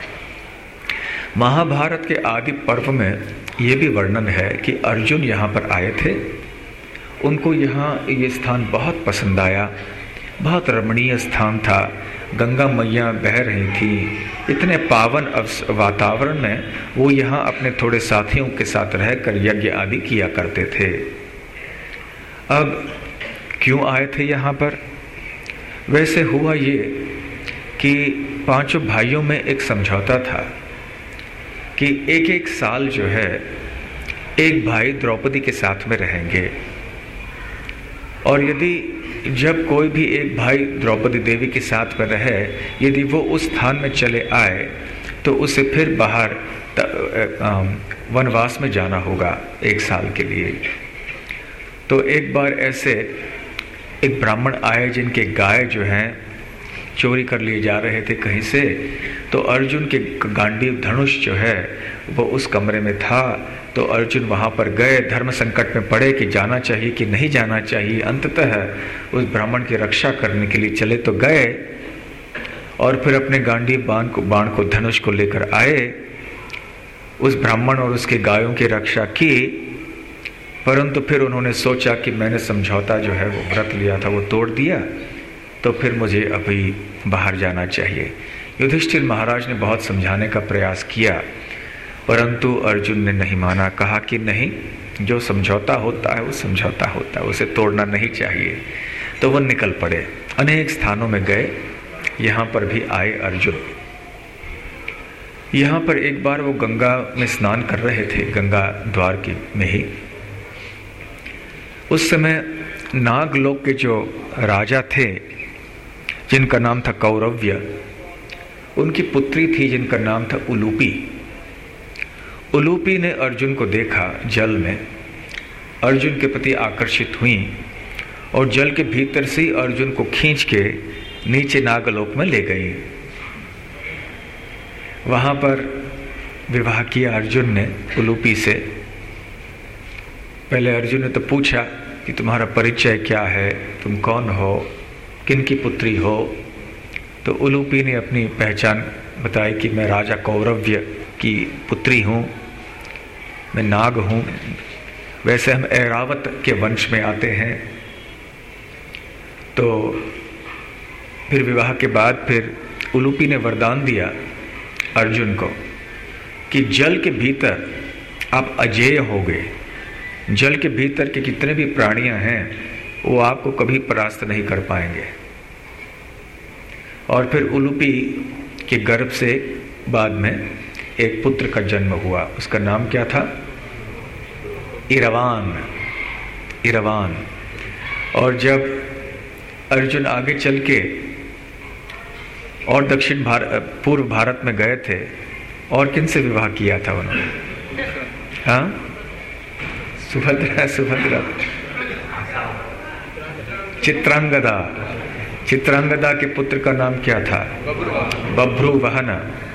महाभारत के आदि पर्व में ये भी वर्णन है कि अर्जुन यहाँ पर आए थे, उनको यहाँ ये स्थान बहुत पसंद आया, बहुत रमणीय स्थान था, गंगा मैया बह रही थी, इतने पावन वातावरण में वो यहाँ अपने थोड़े साथियों के साथ रहकर यज्ञ आदि किया करते थे। अब क्यों आए थे यहाँ पर? वैसे हुआ ये कि पांचों भाइयों में एक समझौता था कि एक एक साल जो है एक भाई द्रौपदी के साथ में रहेंगे, और यदि जब कोई भी एक भाई द्रौपदी देवी के साथ में रहे, यदि वो उस स्थान में चले आए तो उसे फिर बाहर वनवास में जाना होगा एक साल के लिए। तो एक बार ऐसे एक ब्राह्मण आए जिनके गाय जो हैं चोरी कर लिए जा रहे थे कहीं से, तो अर्जुन के गांडीव धनुष जो है वो उस कमरे में था। तो अर्जुन वहाँ पर गए, धर्म संकट में पड़े कि जाना चाहिए कि नहीं जाना चाहिए। अंततः उस ब्राह्मण की रक्षा करने के लिए चले तो गए, और फिर अपने गांडीव बाण को बाण को धनुष को लेकर आए। उस ब्राह्मण और उसके गायों की रक्षा की, परंतु फिर उन्होंने सोचा कि मैंने समझौता जो है वो व्रत लिया था वो तोड़ दिया, तो फिर मुझे अभी बाहर जाना चाहिए। युधिष्ठिर महाराज ने बहुत समझाने का प्रयास किया, परंतु अर्जुन ने नहीं माना। कहा कि नहीं, जो समझौता होता है वो समझौता होता है, उसे तोड़ना नहीं चाहिए। तो वो निकल पड़े, अनेक स्थानों में गए, यहाँ पर भी आए अर्जुन। यहाँ पर एक बार वो गंगा में स्नान कर रहे थे, गंगा द्वार की में ही। उस समय नागलोक के जो राजा थे जिनका नाम था कौरव्य, उनकी पुत्री थी जिनका नाम था उलूपी। उलूपी ने अर्जुन को देखा जल में, अर्जुन के प्रति आकर्षित हुई और जल के भीतर से अर्जुन को खींच के नीचे नागलोक में ले गई। वहां पर विवाह किया अर्जुन ने उलूपी से। पहले अर्जुन ने तो पूछा कि तुम्हारा परिचय क्या है, तुम कौन हो, किन की पुत्री हो। तो उलूपी ने अपनी पहचान बताई कि मैं राजा कौरव्य की पुत्री हूँ, मैं नाग हूँ। वैसे हम ऐरावत के वंश में आते हैं। तो फिर विवाह के बाद फिर उलूपी ने वरदान दिया अर्जुन को कि जल के भीतर आप अजेय होगे। जल के भीतर के जितने भी प्राणियां हैं वो आपको कभी परास्त नहीं कर पाएंगे। और फिर उलूपी के गर्भ से बाद में एक पुत्र का जन्म हुआ। उसका नाम क्या था? इरवान। इरवान। और जब अर्जुन आगे चल के और दक्षिण भारत पूर्व भारत में गए थे, और किन से विवाह किया था उन्होंने? हाँ, सुभद्रा। सुभद्रा, चित्रांगदा। चित्रांगदा के पुत्र का नाम क्या था? बभ्रुवाहन।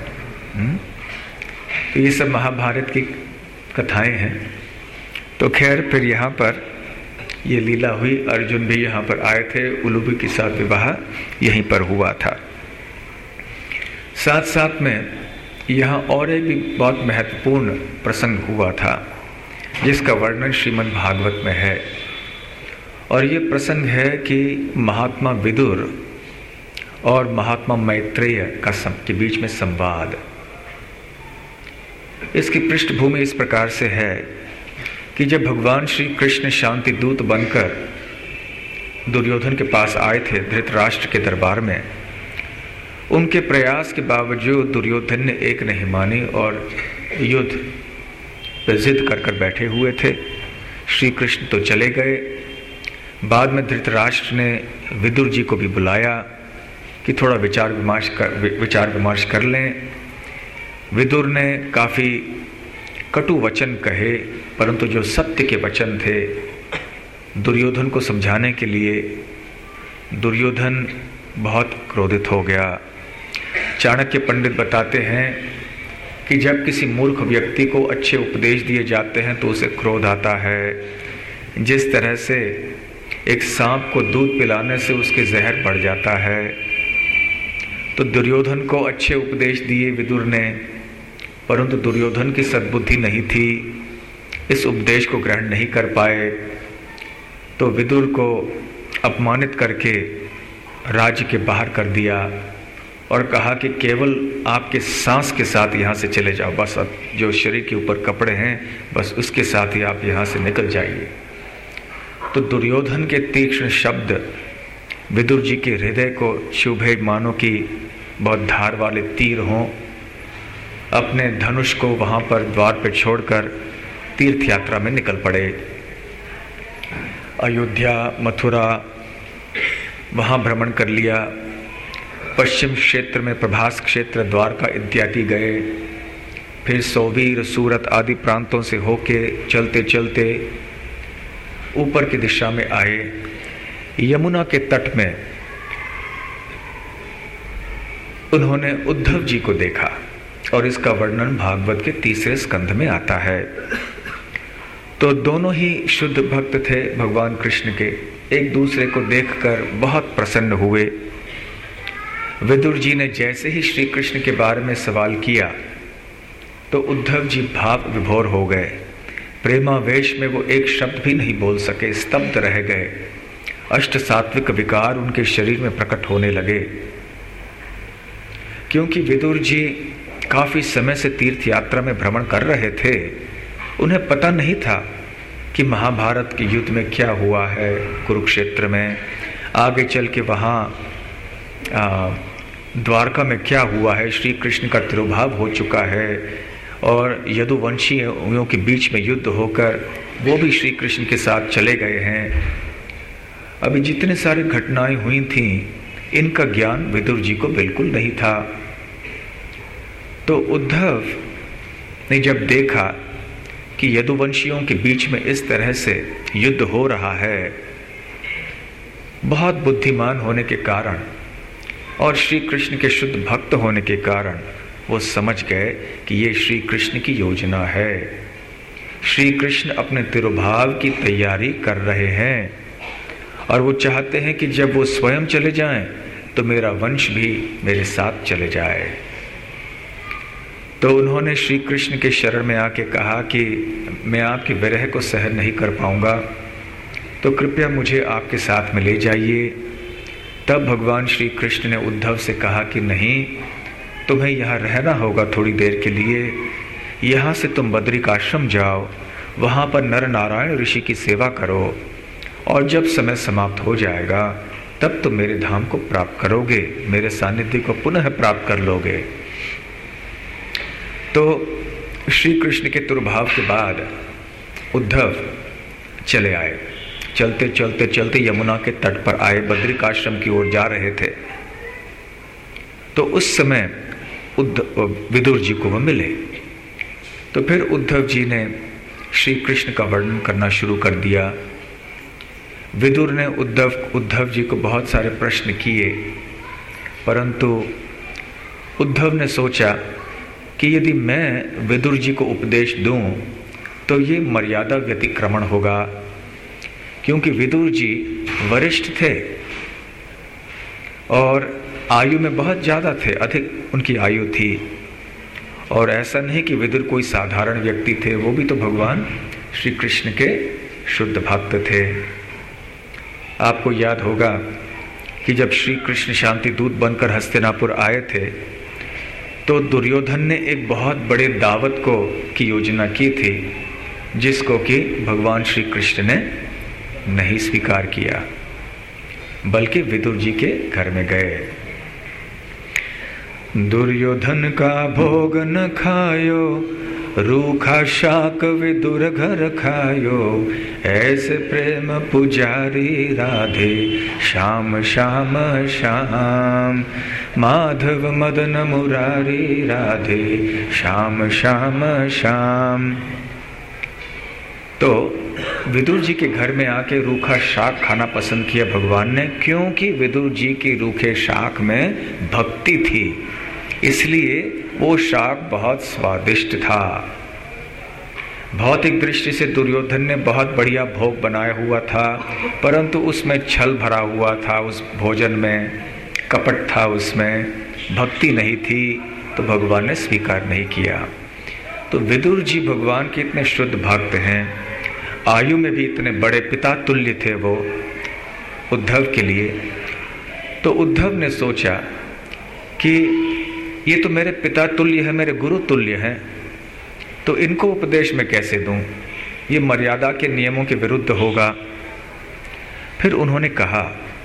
तो ये सब महाभारत की कथाएं हैं। तो खैर फिर यहाँ पर ये लीला हुई। अर्जुन भी यहाँ पर आए थे, उलूपी के साथ विवाह यहीं पर हुआ था। साथ साथ में यहाँ और एक भी बहुत महत्वपूर्ण प्रसंग हुआ था जिसका वर्णन श्रीमद् भागवत में है। और ये प्रसंग है कि महात्मा विदुर और महात्मा मैत्रेय का सम, के बीच में संवाद। इसकी पृष्ठभूमि इस प्रकार से है कि जब भगवान श्री कृष्ण शांति दूत बनकर दुर्योधन के पास आए थे धृतराष्ट्र के दरबार में, उनके प्रयास के बावजूद दुर्योधन ने एक नहीं मानी और युद्ध पर जिद कर कर बैठे हुए थे। श्री कृष्ण तो चले गए। बाद में धृतराष्ट्र ने विदुर जी को भी बुलाया कि थोड़ा विचार विमर्श कर विचार विमर्श कर लें। विदुर ने काफ़ी कटु वचन कहे, परंतु जो सत्य के वचन थे दुर्योधन को समझाने के लिए दुर्योधन बहुत क्रोधित हो गया। चाणक्य पंडित बताते हैं कि जब किसी मूर्ख व्यक्ति को अच्छे उपदेश दिए जाते हैं तो उसे क्रोध आता है। जिस तरह से एक सांप को दूध पिलाने से उसके जहर बढ़ जाता है, तो दुर्योधन को अच्छे उपदेश दिए विदुर ने, परंतु दुर्योधन की सद्बुद्धि नहीं थी, इस उपदेश को ग्रहण नहीं कर पाए। तो विदुर को अपमानित करके राज्य के बाहर कर दिया और कहा कि केवल आपके सांस के साथ यहाँ से चले जाओ, बस अब जो शरीर के ऊपर कपड़े हैं बस उसके साथ ही आप यहाँ से निकल जाइए। तो दुर्योधन के तीक्ष्ण शब्द विदुर जी के हृदय को छुभे, मानो कि बहुत धार वाले तीर हों। अपने धनुष को वहाँ पर द्वार पर छोड़कर तीर्थ यात्रा में निकल पड़े। अयोध्या, मथुरा वहाँ भ्रमण कर लिया। पश्चिम क्षेत्र में प्रभास क्षेत्र, द्वारका इत्यादि गए। फिर सौवीर, सूरत आदि प्रांतों से होके चलते चलते ऊपर की दिशा में आए। यमुना के तट में उन्होंने उद्धव जी को देखा और इसका वर्णन भागवत के तीसरे स्कंध में आता है। तो दोनों ही शुद्ध भक्त थे भगवान कृष्ण के, एक दूसरे को देखकर बहुत प्रसन्न हुए। विदुर जी ने जैसे ही श्री कृष्ण के बारे में सवाल किया तो उद्धव जी भाव विभोर हो गए। प्रेमावेश में वो एक शब्द भी नहीं बोल सके, स्तब्ध रह गए। अष्ट सात्विक विकार उनके शरीर में प्रकट होने लगे, क्योंकि विदुर जी काफी समय से तीर्थ यात्रा में भ्रमण कर रहे थे। उन्हें पता नहीं था कि महाभारत के युद्ध में क्या हुआ है, कुरुक्षेत्र में, आगे चल के वहाँ द्वारका में क्या हुआ है। श्री कृष्ण का तिरुभाव हो चुका है और यदुवंशियों के बीच में युद्ध होकर वो भी श्री कृष्ण के साथ चले गए हैं। अभी जितने सारी घटनाएं हुई थीं, इनका ज्ञान विदुर जी को बिल्कुल नहीं था। तो उद्धव ने जब देखा कि यदुवंशियों के बीच में इस तरह से युद्ध हो रहा है, बहुत बुद्धिमान होने के कारण और श्री कृष्ण के शुद्ध भक्त होने के कारण वो समझ गए कि ये श्री कृष्ण की योजना है। श्री कृष्ण अपने तिरुभाव की तैयारी कर रहे हैं और वो चाहते हैं कि जब वो स्वयं चले जाएं तो मेरा वंश भी मेरे साथ चले जाए। तो उन्होंने श्री कृष्ण के शरण में आके कहा कि मैं आपके विरह को सहन नहीं कर पाऊंगा, तो कृपया मुझे आपके साथ में ले जाइए। तब भगवान श्री कृष्ण ने उद्धव से कहा कि नहीं, तुम्हें यहाँ रहना होगा थोड़ी देर के लिए। यहाँ से तुम बद्रिक आश्रम जाओ, वहाँ पर नर नारायण ऋषि की सेवा करो और जब समय समाप्त हो जाएगा तब तुम मेरे धाम को प्राप्त करोगे, मेरे सानिध्य को पुनः प्राप्त कर लोगे। तो श्री कृष्ण के तिरुभाव के बाद उद्धव चले आए। चलते चलते चलते यमुना के तट पर आए, बद्रिक आश्रम की ओर जा रहे थे। तो उस समय उद्धव विदुर जी को वह मिले। तो फिर उद्धव जी ने श्री कृष्ण का वर्णन करना शुरू कर दिया। विदुर ने उद्धव उद्धव जी को बहुत सारे प्रश्न किए, परंतु उद्धव ने सोचा कि यदि मैं विदुर जी को उपदेश दूं तो ये मर्यादा व्यतिक्रमण होगा, क्योंकि विदुर जी वरिष्ठ थे और आयु में बहुत ज़्यादा थे, अधिक उनकी आयु थी। और ऐसा नहीं कि विदुर कोई साधारण व्यक्ति थे, वो भी तो भगवान श्री कृष्ण के शुद्ध भक्त थे। आपको याद होगा कि जब श्री कृष्ण शांति दूत बनकर हस्तिनापुर आए थे तो दुर्योधन ने एक बहुत बड़े दावत को की योजना की थी, जिसको कि भगवान श्री कृष्ण ने नहीं स्वीकार किया, बल्कि विदुर जी के घर में गए। दुर्योधन का भोग न खायो, रूखा शाक विदुर घर खायो, ऐसे प्रेम पुजारी राधे श्याम श्याम श्याम, माधव मदन मुरारी राधे श्याम श्याम श्याम। तो विदुर जी के घर में आके रूखा शाक खाना पसंद किया भगवान ने, क्योंकि विदुर जी की रूखे शाक में भक्ति थी, इसलिए वो शाक बहुत स्वादिष्ट था। भौतिक दृष्टि से दुर्योधन ने बहुत बढ़िया भोग बनाया हुआ था, परंतु उसमें छल भरा हुआ था, उस भोजन में कपट था, उसमें भक्ति नहीं थी, तो भगवान ने स्वीकार नहीं किया। तो विदुर जी भगवान के इतने शुद्ध भक्त हैं, आयु में भी इतने बड़े पिता तुल्य थे वो उद्धव के लिए। तो उद्धव ने सोचा कि ये तो मेरे पिता तुल्य है, मेरे गुरु तुल्य हैं, तो इनको उपदेश में कैसे दूं, ये मर्यादा के नियमों के विरुद्ध होगा। फिर उन्होंने कहा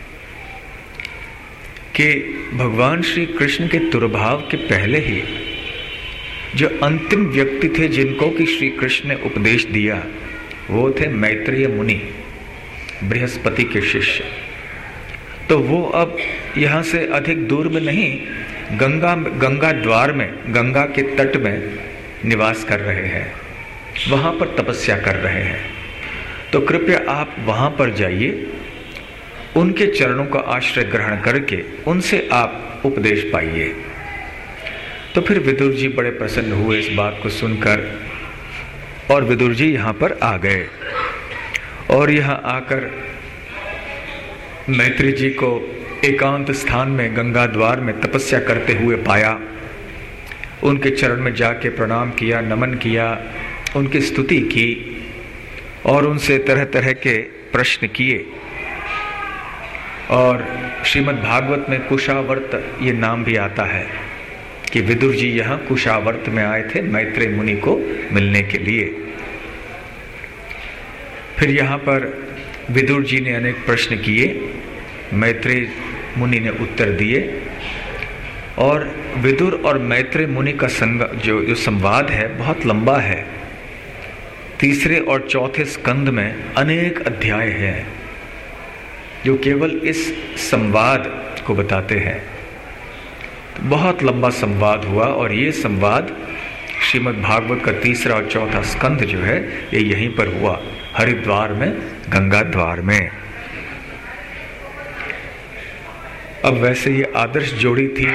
कि भगवान श्री कृष्ण के दुर्भाव के पहले ही जो अंतिम व्यक्ति थे जिनको कि श्री कृष्ण ने उपदेश दिया, वो थे मैत्रेय मुनि, बृहस्पति के शिष्य। तो वो अब यहाँ से अधिक दूर में नहीं, गंगा गंगा द्वार में, गंगा के तट में निवास कर रहे हैं, वहाँ पर तपस्या कर रहे हैं। तो कृपया आप वहाँ पर जाइए, उनके चरणों का आश्रय ग्रहण करके उनसे आप उपदेश पाइए। तो फिर विदुर जी बड़े प्रसन्न हुए इस बात को सुनकर, और विदुर जी यहाँ पर आ गए और यहाँ आकर मैत्री जी को एकांत स्थान में गंगा द्वार में तपस्या करते हुए पाया। उनके चरण में जाके प्रणाम किया, नमन किया, उनकी स्तुति की और उनसे तरह तरह के प्रश्न किए। और श्रीमद् भागवत में कुशावर्त ये नाम भी आता है कि विदुर जी यहाँ कुशावर्त में आए थे मैत्रेय मुनि को मिलने के लिए। फिर यहाँ पर विदुर जी ने अनेक प्रश्न किए, मैत्रेय मुनि ने उत्तर दिए, और विदुर और मैत्रेय मुनि का संग जो जो संवाद है बहुत लंबा है। तीसरे और चौथे स्कंद में अनेक अध्याय हैं जो केवल इस संवाद को बताते हैं। तो बहुत लंबा संवाद हुआ, और ये संवाद श्रीमद् भागवत का तीसरा और चौथा स्कंद जो है ये यहीं पर हुआ, हरिद्वार में, गंगा द्वार में। अब वैसे ये आदर्श जोड़ी थी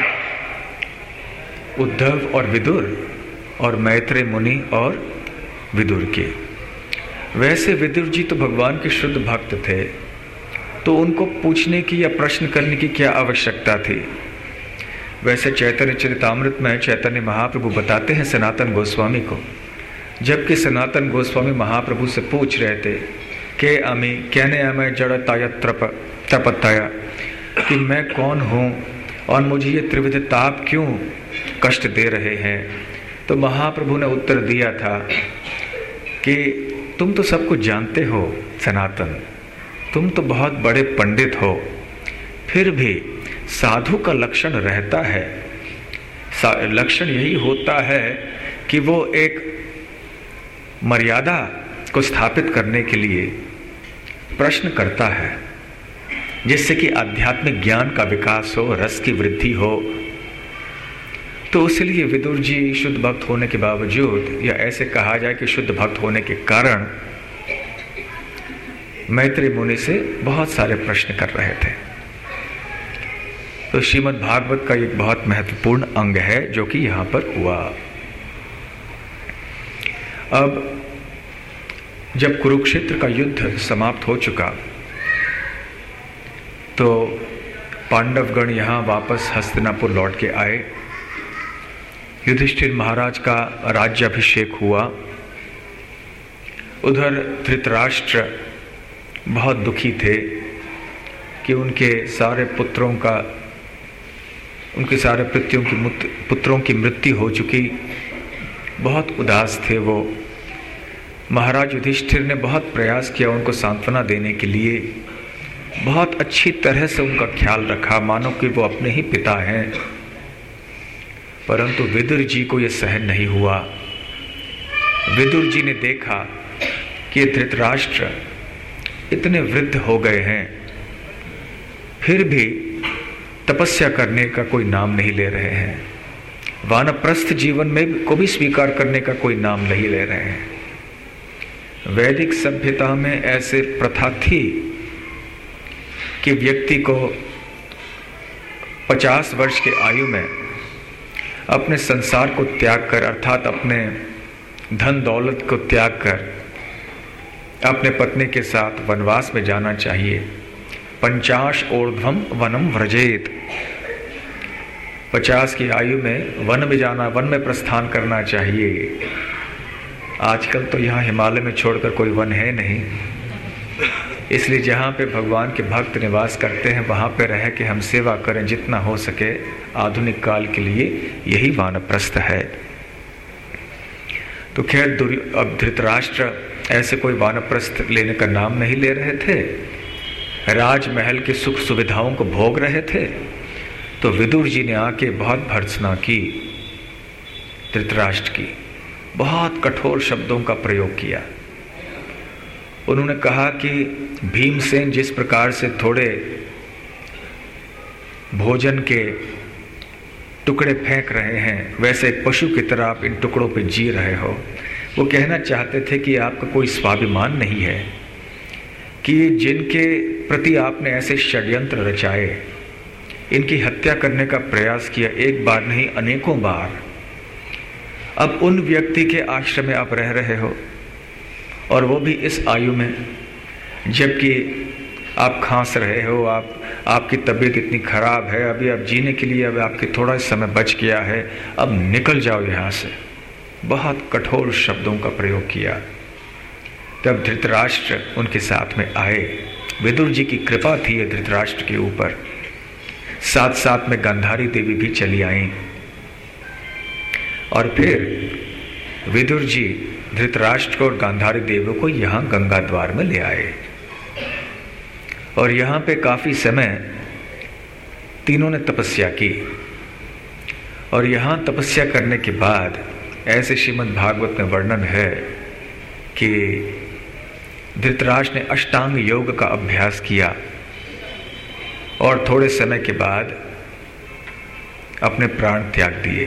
उद्धव और विदुर, और मैत्रेय मुनि और विदुर के। वैसे विदुर जी तो भगवान के शुद्ध भक्त थे, तो उनको पूछने की या प्रश्न करने की क्या आवश्यकता थी। वैसे चैतन्य चरितामृत में चैतन्य महाप्रभु बताते हैं सनातन गोस्वामी को, जबकि सनातन गोस्वामी महाप्रभु से पूछ रहे थे के अमी कहने अमें जड़ताय त्रप तपताया, कि मैं कौन हूँ और मुझे ये त्रिविध ताप क्यों कष्ट दे रहे हैं। तो महाप्रभु ने उत्तर दिया था कि तुम तो सब कुछ जानते हो सनातन, तुम तो बहुत बड़े पंडित हो, फिर भी साधु का लक्षण रहता है, लक्षण यही होता है कि वो एक मर्यादा को स्थापित करने के लिए प्रश्न करता है, जिससे कि आध्यात्मिक ज्ञान का विकास हो, रस की वृद्धि हो। तो इसलिए विदुर जी शुद्ध भक्त होने के बावजूद, या ऐसे कहा जाए कि शुद्ध भक्त होने के कारण, मैत्रेय मुनि से बहुत सारे प्रश्न कर रहे थे। तो श्रीमद् भागवत का एक बहुत महत्वपूर्ण अंग है जो कि यहाँ पर हुआ। अब जब कुरुक्षेत्र का युद्ध समाप्त हो चुका, तो पांडवगण यहाँ वापस हस्तिनापुर लौट के आए। युधिष्ठिर महाराज का राज्याभिषेक हुआ। उधर धृतराष्ट्र बहुत दुखी थे कि उनके सारे पुत्रों का उनके सारे पुत्रों की पुत्रों की मृत्यु हो चुकी। बहुत उदास थे वो। महाराज युधिष्ठिर ने बहुत प्रयास किया उनको सांत्वना देने के लिए, बहुत अच्छी तरह से उनका ख्याल रखा, मानो कि वो अपने ही पिता हैं। परंतु विदुर जी को यह सहन नहीं हुआ। विदुर जी ने देखा कि धृतराष्ट्र इतने वृद्ध हो गए हैं, फिर भी तपस्या करने का कोई नाम नहीं ले रहे हैं, वानप्रस्थ जीवन में को भी स्वीकार करने का कोई नाम नहीं ले रहे हैं। वैदिक सभ्यता में ऐसे प्रथा थी कि व्यक्ति को पचास वर्ष के आयु में अपने संसार को त्याग कर, अर्थात अपने धन दौलत को त्याग कर अपने पत्नी के साथ वनवास में जाना चाहिए। पंचाश ऊर्ध्वम वनम व्रजेत, पचास की आयु में वन में जाना, वन में प्रस्थान करना चाहिए। आजकल तो यहाँ हिमालय में छोड़कर कोई वन है नहीं, इसलिए जहाँ पे भगवान के भक्त निवास करते हैं वहाँ पे रह के हम सेवा करें जितना हो सके। आधुनिक काल के लिए यही वानप्रस्थ है। तो खैर अब धृतराष्ट्र ऐसे कोई वानप्रस्थ लेने का नाम नहीं ले रहे थे, राजमहल के सुख सुविधाओं को भोग रहे थे। तो विदुर जी ने आके बहुत भर्त्सना की धृतराष्ट्र की, बहुत कठोर शब्दों का प्रयोग किया। उन्होंने कहा कि भीमसेन जिस प्रकार से थोड़े भोजन के टुकड़े फेंक रहे हैं, वैसे एक पशु की तरह आप इन टुकड़ों पे जी रहे हो। वो कहना चाहते थे कि आपका कोई स्वाभिमान नहीं है, कि जिनके प्रति आपने ऐसे षड्यंत्र रचाए, इनकी हत्या करने का प्रयास किया, एक बार नहीं अनेकों बार, अब उन व्यक्ति के आश्रम में आप रह रहे हो, और वो भी इस आयु में, जबकि आप खांस रहे हो, आप आपकी तबीयत इतनी खराब है, अभी आप जीने के लिए अब आपके थोड़ा समय बच गया है, अब निकल जाओ यहाँ से। बहुत कठोर शब्दों का प्रयोग किया। तब धृतराष्ट्र उनके साथ में आए। विदुर जी की कृपा थी ये धृतराष्ट्र के ऊपर। साथ साथ में गांधारी देवी भी चली आईं, और फिर विदुर जी धृतराष्ट्र को और गांधारी देवी को यहाँ गंगा द्वार में ले आए, और यहाँ पे काफ़ी समय तीनों ने तपस्या की। और यहाँ तपस्या करने के बाद ऐसे श्रीमद् भागवत में वर्णन है कि धृतराष्ट्र ने अष्टांग योग का अभ्यास किया, और थोड़े समय के बाद अपने प्राण त्याग दिए।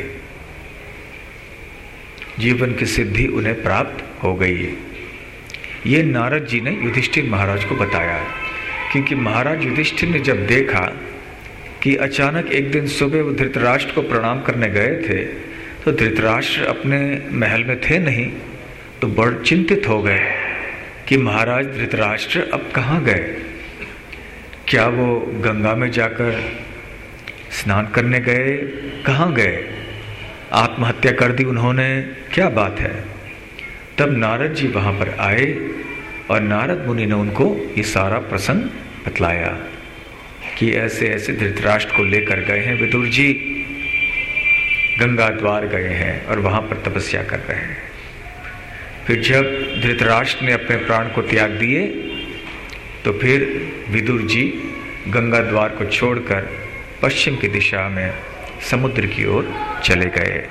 जीवन की सिद्धि उन्हें प्राप्त हो गई। ये नारद जी ने युधिष्ठिर महाराज को बताया, क्योंकि महाराज युधिष्ठिर ने जब देखा कि अचानक एक दिन सुबह वो धृतराष्ट्र को प्रणाम करने गए थे, तो धृतराष्ट्र अपने महल में थे नहीं, तो बड़ चिंतित हो गए कि महाराज धृतराष्ट्र अब कहाँ गए। क्या वो गंगा में जाकर स्नान करने गए, कहाँ गए, आत्महत्या कर दी उन्होंने, क्या बात है। तब नारद जी वहाँ पर आए, और नारद मुनि ने उनको ये सारा प्रसंग बतलाया कि ऐसे ऐसे धृतराष्ट्र को लेकर गए हैं विदुर जी, गंगा द्वार गए हैं और वहाँ पर तपस्या कर रहे हैं। फिर जब धृतराष्ट्र ने अपने प्राण को त्याग दिए, तो फिर विदुर जी गंगा द्वार को छोड़कर पश्चिम की दिशा में समुद्र की ओर चले गए।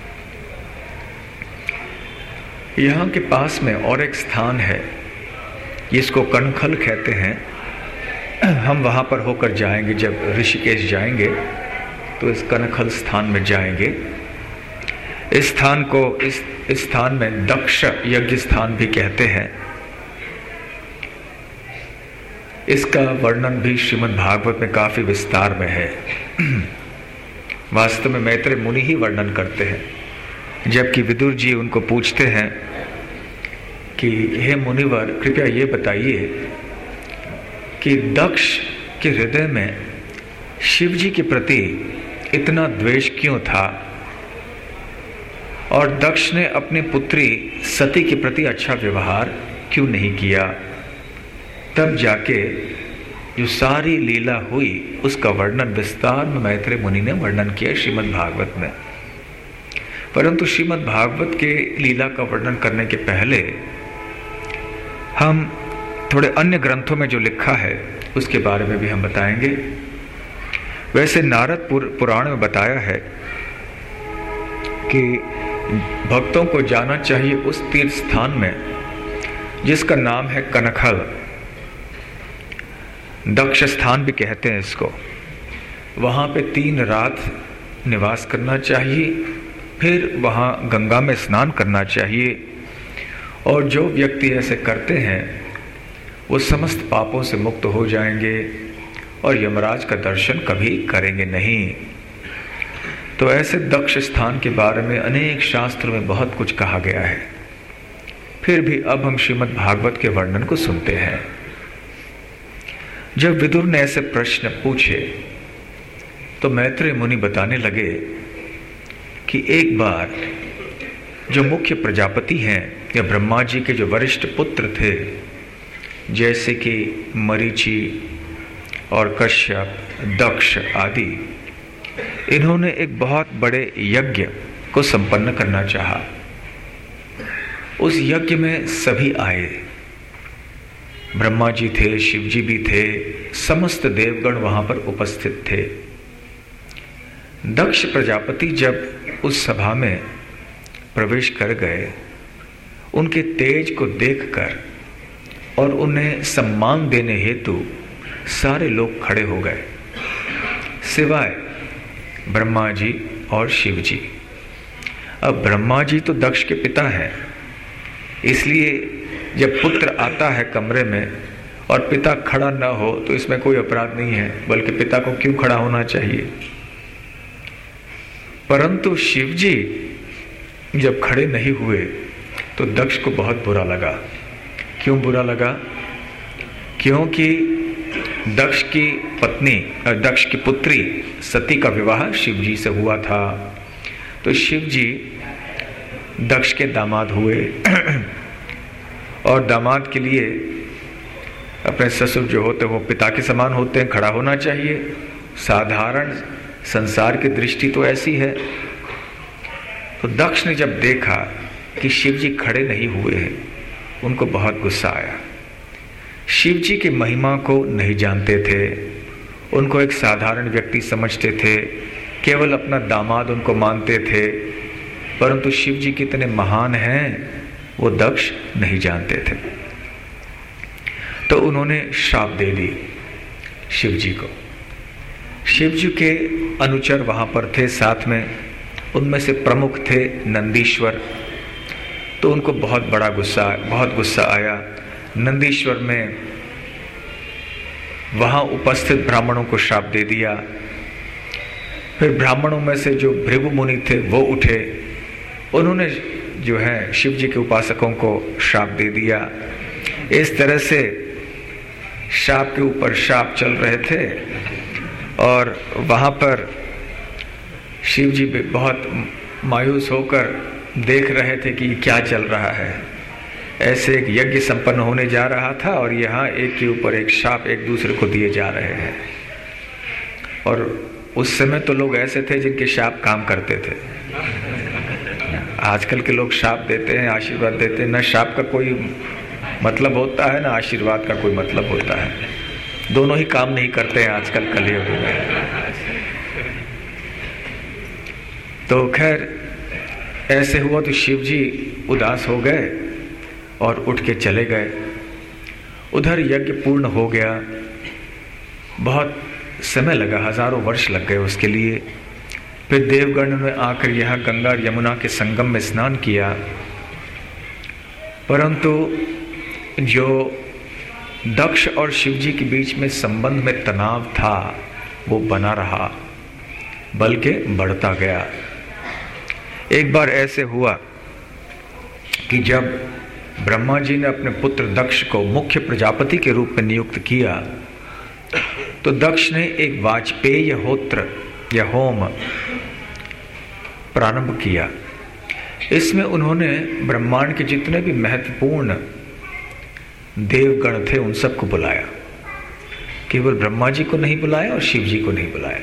यहाँ के पास में और एक स्थान है, इसको कनखल कहते हैं। हम वहाँ पर होकर जाएंगे, जब ऋषिकेश जाएंगे तो इस कनखल स्थान में जाएंगे। इस स्थान को इस, इस स्थान में दक्ष यज्ञ स्थान भी कहते हैं। इसका वर्णन भी श्रीमद् भागवत में काफी विस्तार में है। वास्तव में मैत्रेय मुनि ही वर्णन करते हैं, जबकि विदुर जी उनको पूछते हैं कि हे मुनिवर, कृपया ये बताइए कि दक्ष के हृदय में शिव जी के प्रति इतना द्वेष क्यों था, और दक्ष ने अपनी पुत्री सती के प्रति अच्छा व्यवहार क्यों नहीं किया। तब जाके जो सारी लीला हुई उसका वर्णन विस्तार में मैत्रेय मुनि ने वर्णन किया श्रीमद् भागवत में। परंतु श्रीमद् भागवत के लीला का वर्णन करने के पहले हम थोड़े अन्य ग्रंथों में जो लिखा है उसके बारे में भी हम बताएंगे। वैसे नारद पुराण में बताया है कि भक्तों को जाना चाहिए उस तीर्थ स्थान में जिसका नाम है कनखल, दक्ष स्थान भी कहते हैं इसको। वहाँ पे तीन रात निवास करना चाहिए, फिर वहाँ गंगा में स्नान करना चाहिए, और जो व्यक्ति ऐसे करते हैं वो समस्त पापों से मुक्त हो जाएंगे और यमराज का दर्शन कभी करेंगे नहीं। तो ऐसे दक्ष स्थान के बारे में अनेक शास्त्रों में बहुत कुछ कहा गया है। फिर भी अब हम श्रीमद् भागवत के वर्णन को सुनते हैं। जब विदुर ने ऐसे प्रश्न पूछे तो मैत्रेय मुनि बताने लगे कि एक बार जो मुख्य प्रजापति हैं या ब्रह्मा जी के जो वरिष्ठ पुत्र थे, जैसे कि मरीचि और कश्यप, दक्ष आदि, इन्होंने एक बहुत बड़े यज्ञ को संपन्न करना चाहा। उस यज्ञ में सभी आए, ब्रह्मा जी थे, शिव जी भी थे, समस्त देवगण वहां पर उपस्थित थे। दक्ष प्रजापति जब उस सभा में प्रवेश कर गए, उनके तेज को देखकर और उन्हें सम्मान देने हेतु सारे लोग खड़े हो गए। सिवाय ब्रह्मा जी और शिव जी। अब ब्रह्मा जी तो दक्ष के पिता हैं, इसलिए जब पुत्र आता है कमरे में और पिता खड़ा न हो तो इसमें कोई अपराध नहीं है, बल्कि पिता को क्यों खड़ा होना चाहिए। परंतु शिव जी जब खड़े नहीं हुए तो दक्ष को बहुत बुरा लगा। क्यों बुरा लगा? क्योंकि दक्ष की पत्नी, दक्ष की पुत्री सती का विवाह शिव जी से हुआ था। तो शिव जी दक्ष के दामाद हुए और दामाद के लिए अपने ससुर जो होते हैं वो पिता के समान होते हैं, खड़ा होना चाहिए। साधारण संसार की दृष्टि तो ऐसी है। तो दक्ष ने जब देखा कि शिव जी खड़े नहीं हुए हैं, उनको बहुत गुस्सा आया। शिव जी की महिमा को नहीं जानते थे, उनको एक साधारण व्यक्ति समझते थे, केवल अपना दामाद उनको मानते थे, परंतु शिव जी कितने महान हैं वो दक्ष नहीं जानते थे। तो उन्होंने श्राप दे दी शिव जी को। शिव जी के अनुचर वहाँ पर थे साथ में, उनमें से प्रमुख थे नंदीश्वर। तो उनको बहुत बड़ा गुस्सा बहुत गुस्सा आया। नंदीश्वर में वहाँ उपस्थित ब्राह्मणों को श्राप दे दिया। फिर ब्राह्मणों में से जो भृगु मुनि थे वो उठे, उन्होंने जो है शिव जी के उपासकों को श्राप दे दिया। इस तरह से श्राप के ऊपर श्राप चल रहे थे और वहाँ पर शिव जी भी बहुत मायूस होकर देख रहे थे कि क्या चल रहा है। ऐसे एक यज्ञ संपन्न होने जा रहा था और यहाँ एक के ऊपर एक श्राप एक दूसरे को दिए जा रहे हैं। और उस समय तो लोग ऐसे थे जिनके श्राप काम करते थे। आजकल के लोग श्राप देते हैं, आशीर्वाद देते हैं, न श्राप का कोई मतलब होता है, ना आशीर्वाद का कोई मतलब होता है। दोनों ही काम नहीं करते हैं आजकल कलयुग में। तो खैर ऐसे हुआ तो शिव जी उदास हो गए और उठ के चले गए। उधर यज्ञ पूर्ण हो गया। बहुत समय लगा, हजारों वर्ष लग गए उसके लिए। फिर देवगण ने आकर यहाँ गंगा और यमुना के संगम में स्नान किया, परंतु जो दक्ष और शिव जी के बीच में संबंध में तनाव था वो बना रहा, बल्कि बढ़ता गया। एक बार ऐसे हुआ कि जब ब्रह्मा जी ने अपने पुत्र दक्ष को मुख्य प्रजापति के रूप में नियुक्त किया, तो दक्ष ने एक वाजपेय होत्र या होम प्रारंभ किया। इसमें उन्होंने ब्रह्मांड के जितने भी महत्वपूर्ण देवगण थे उन सबको बुलाया। केवल ब्रह्मा जी को नहीं बुलाया और शिव जी को नहीं बुलाया,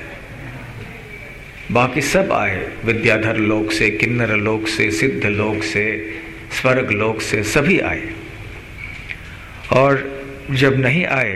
बाकी सब आए। विद्याधर लोक से, किन्नर लोक से, सिद्ध लोक से, स्वर्ग लोक से सभी आए। और जब नहीं आए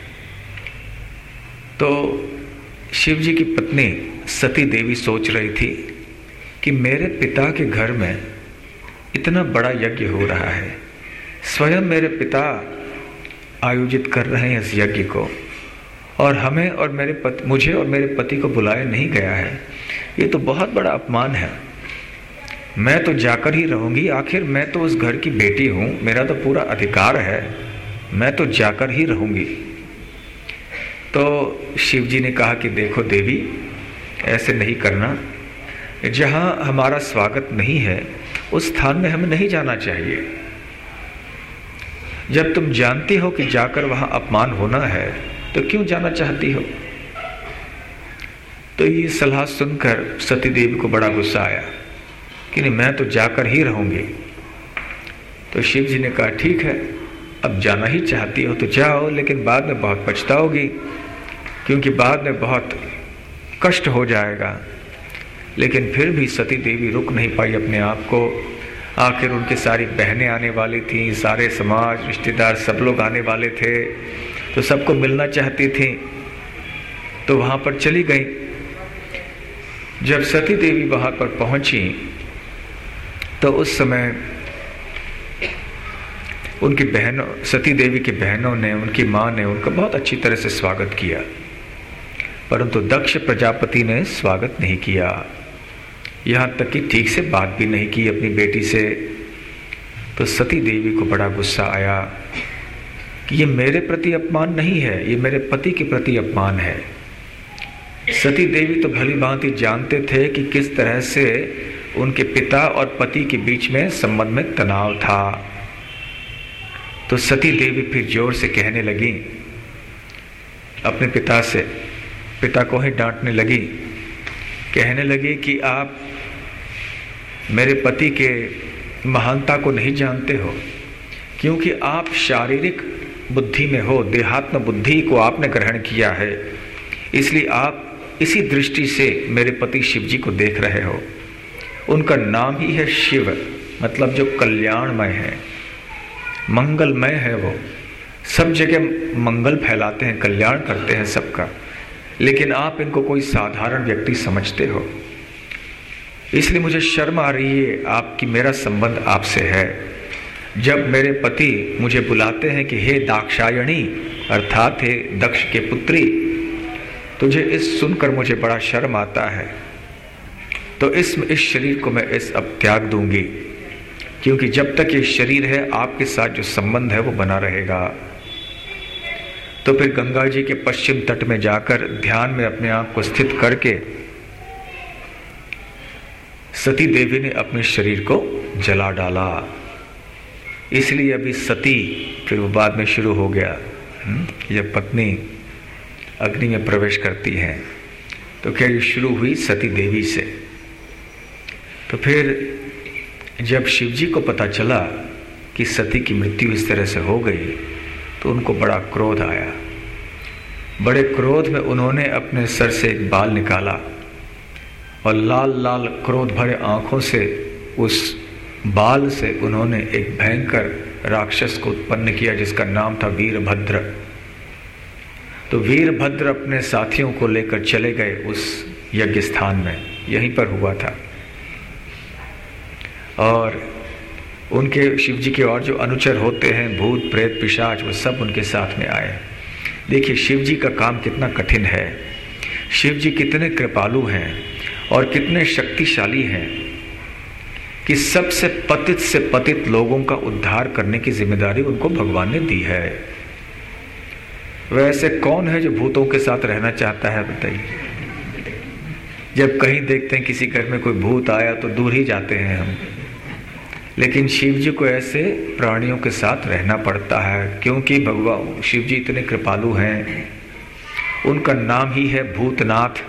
तो शिव जी की पत्नी सती देवी सोच रही थी कि मेरे पिता के घर में इतना बड़ा यज्ञ हो रहा है, स्वयं मेरे पिता आयोजित कर रहे हैं इस यज्ञ को, और हमें और मेरे पति मुझे और मेरे पति को बुलाया नहीं गया है। ये तो बहुत बड़ा अपमान है। मैं तो जाकर ही रहूंगी, आखिर मैं तो उस घर की बेटी हूँ, मेरा तो पूरा अधिकार है, मैं तो जाकर ही रहूंगी। तो शिव जी ने कहा कि देखो देवी, ऐसे नहीं करना। जहाँ हमारा स्वागत नहीं है उस स्थान में हमें नहीं जाना चाहिए। जब तुम जानती हो कि जाकर वहाँ अपमान होना है तो क्यों जाना चाहती हो? तो ये सलाह सुनकर सती देवी को बड़ा गुस्सा आया कि नहीं, मैं तो जाकर ही रहूंगी। तो शिव जी ने कहा ठीक है, अब जाना ही चाहती हो तो जाओ, लेकिन बाद में बहुत पछताओगी, क्योंकि बाद में बहुत कष्ट हो जाएगा। लेकिन फिर भी सती देवी रुक नहीं पाई अपने आप को। आखिर उनकी सारी बहनें आने वाली थीं, सारे समाज रिश्तेदार सब लोग आने वाले थे, तो सबको मिलना चाहती थीं, तो वहाँ पर चली गई। जब सती देवी वहाँ पर पहुँची तो उस समय उनकी बहनों, सती देवी की बहनों ने, उनकी माँ ने उनका बहुत अच्छी तरह से स्वागत किया। परंतु दक्ष प्रजापति ने स्वागत नहीं किया, यहाँ तक कि ठीक से बात भी नहीं की अपनी बेटी से। तो सती देवी को बड़ा गुस्सा आया कि ये मेरे प्रति अपमान नहीं है, ये मेरे पति के प्रति अपमान है। सती देवी तो भली भांति जानते थे कि किस तरह से उनके पिता और पति के बीच में संबंध में तनाव था। तो सती देवी फिर जोर से कहने लगी अपने पिता से, पिता को ही डांटने लगी, कहने लगी कि आप मेरे पति के महानता को नहीं जानते हो, क्योंकि आप शारीरिक बुद्धि में हो, देहात्म बुद्धि को आपने ग्रहण किया है, इसलिए आप इसी दृष्टि से मेरे पति शिव जी को देख रहे हो। उनका नाम ही है शिव, मतलब जो कल्याणमय है, मंगलमय है, वो सब जगह मंगल फैलाते हैं, कल्याण करते हैं सबका, लेकिन आप इनको कोई साधारण व्यक्ति समझते हो। इसलिए मुझे शर्म आ रही है आपकी, मेरा संबंध आपसे है। जब मेरे पति मुझे बुलाते हैं कि हे दाक्षायणी, अर्थात हे दक्ष के पुत्री, तुझे इस सुनकर मुझे बड़ा शर्म आता है। तो इस इस शरीर को मैं इस अब त्याग दूंगी, क्योंकि जब तक ये शरीर है आपके साथ जो संबंध है वो बना रहेगा। तो फिर गंगा जी के पश्चिम तट में जाकर ध्यान में अपने आप को स्थित करके सती देवी ने अपने शरीर को जला डाला। इसलिए अभी सती, फिर वो बाद में शुरू हो गया, यह पत्नी अग्नि में प्रवेश करती है। तो क्या ये शुरू हुई सती देवी से। तो फिर जब शिव जी को पता चला कि सती की मृत्यु इस तरह से हो गई, तो उनको बड़ा क्रोध आया। बड़े क्रोध में उन्होंने अपने सर से एक बाल निकाला और लाल लाल क्रोध भरे आंखों से उस बाल से उन्होंने एक भयंकर राक्षस को उत्पन्न किया, जिसका नाम था वीरभद्र। तो वीरभद्र अपने साथियों को लेकर चले गए उस यज्ञ स्थान में, यहीं पर हुआ था। और उनके शिव जी के और जो अनुचर होते हैं, भूत प्रेत पिशाच, वो सब उनके साथ में आए। देखिए शिव जी का काम कितना कठिन है, शिव जी कितने कृपालु हैं और कितने शक्तिशाली हैं कि सबसे पतित से पतित लोगों का उद्धार करने की जिम्मेदारी उनको भगवान ने दी है। वैसे कौन है जो भूतों के साथ रहना चाहता है, बताइए। जब कहीं देखते हैं किसी घर में कोई भूत आया तो दूर ही जाते हैं हम, लेकिन शिव जी को ऐसे प्राणियों के साथ रहना पड़ता है, क्योंकि भगवान शिव जी इतने कृपालु हैं। उनका नाम ही है भूतनाथ।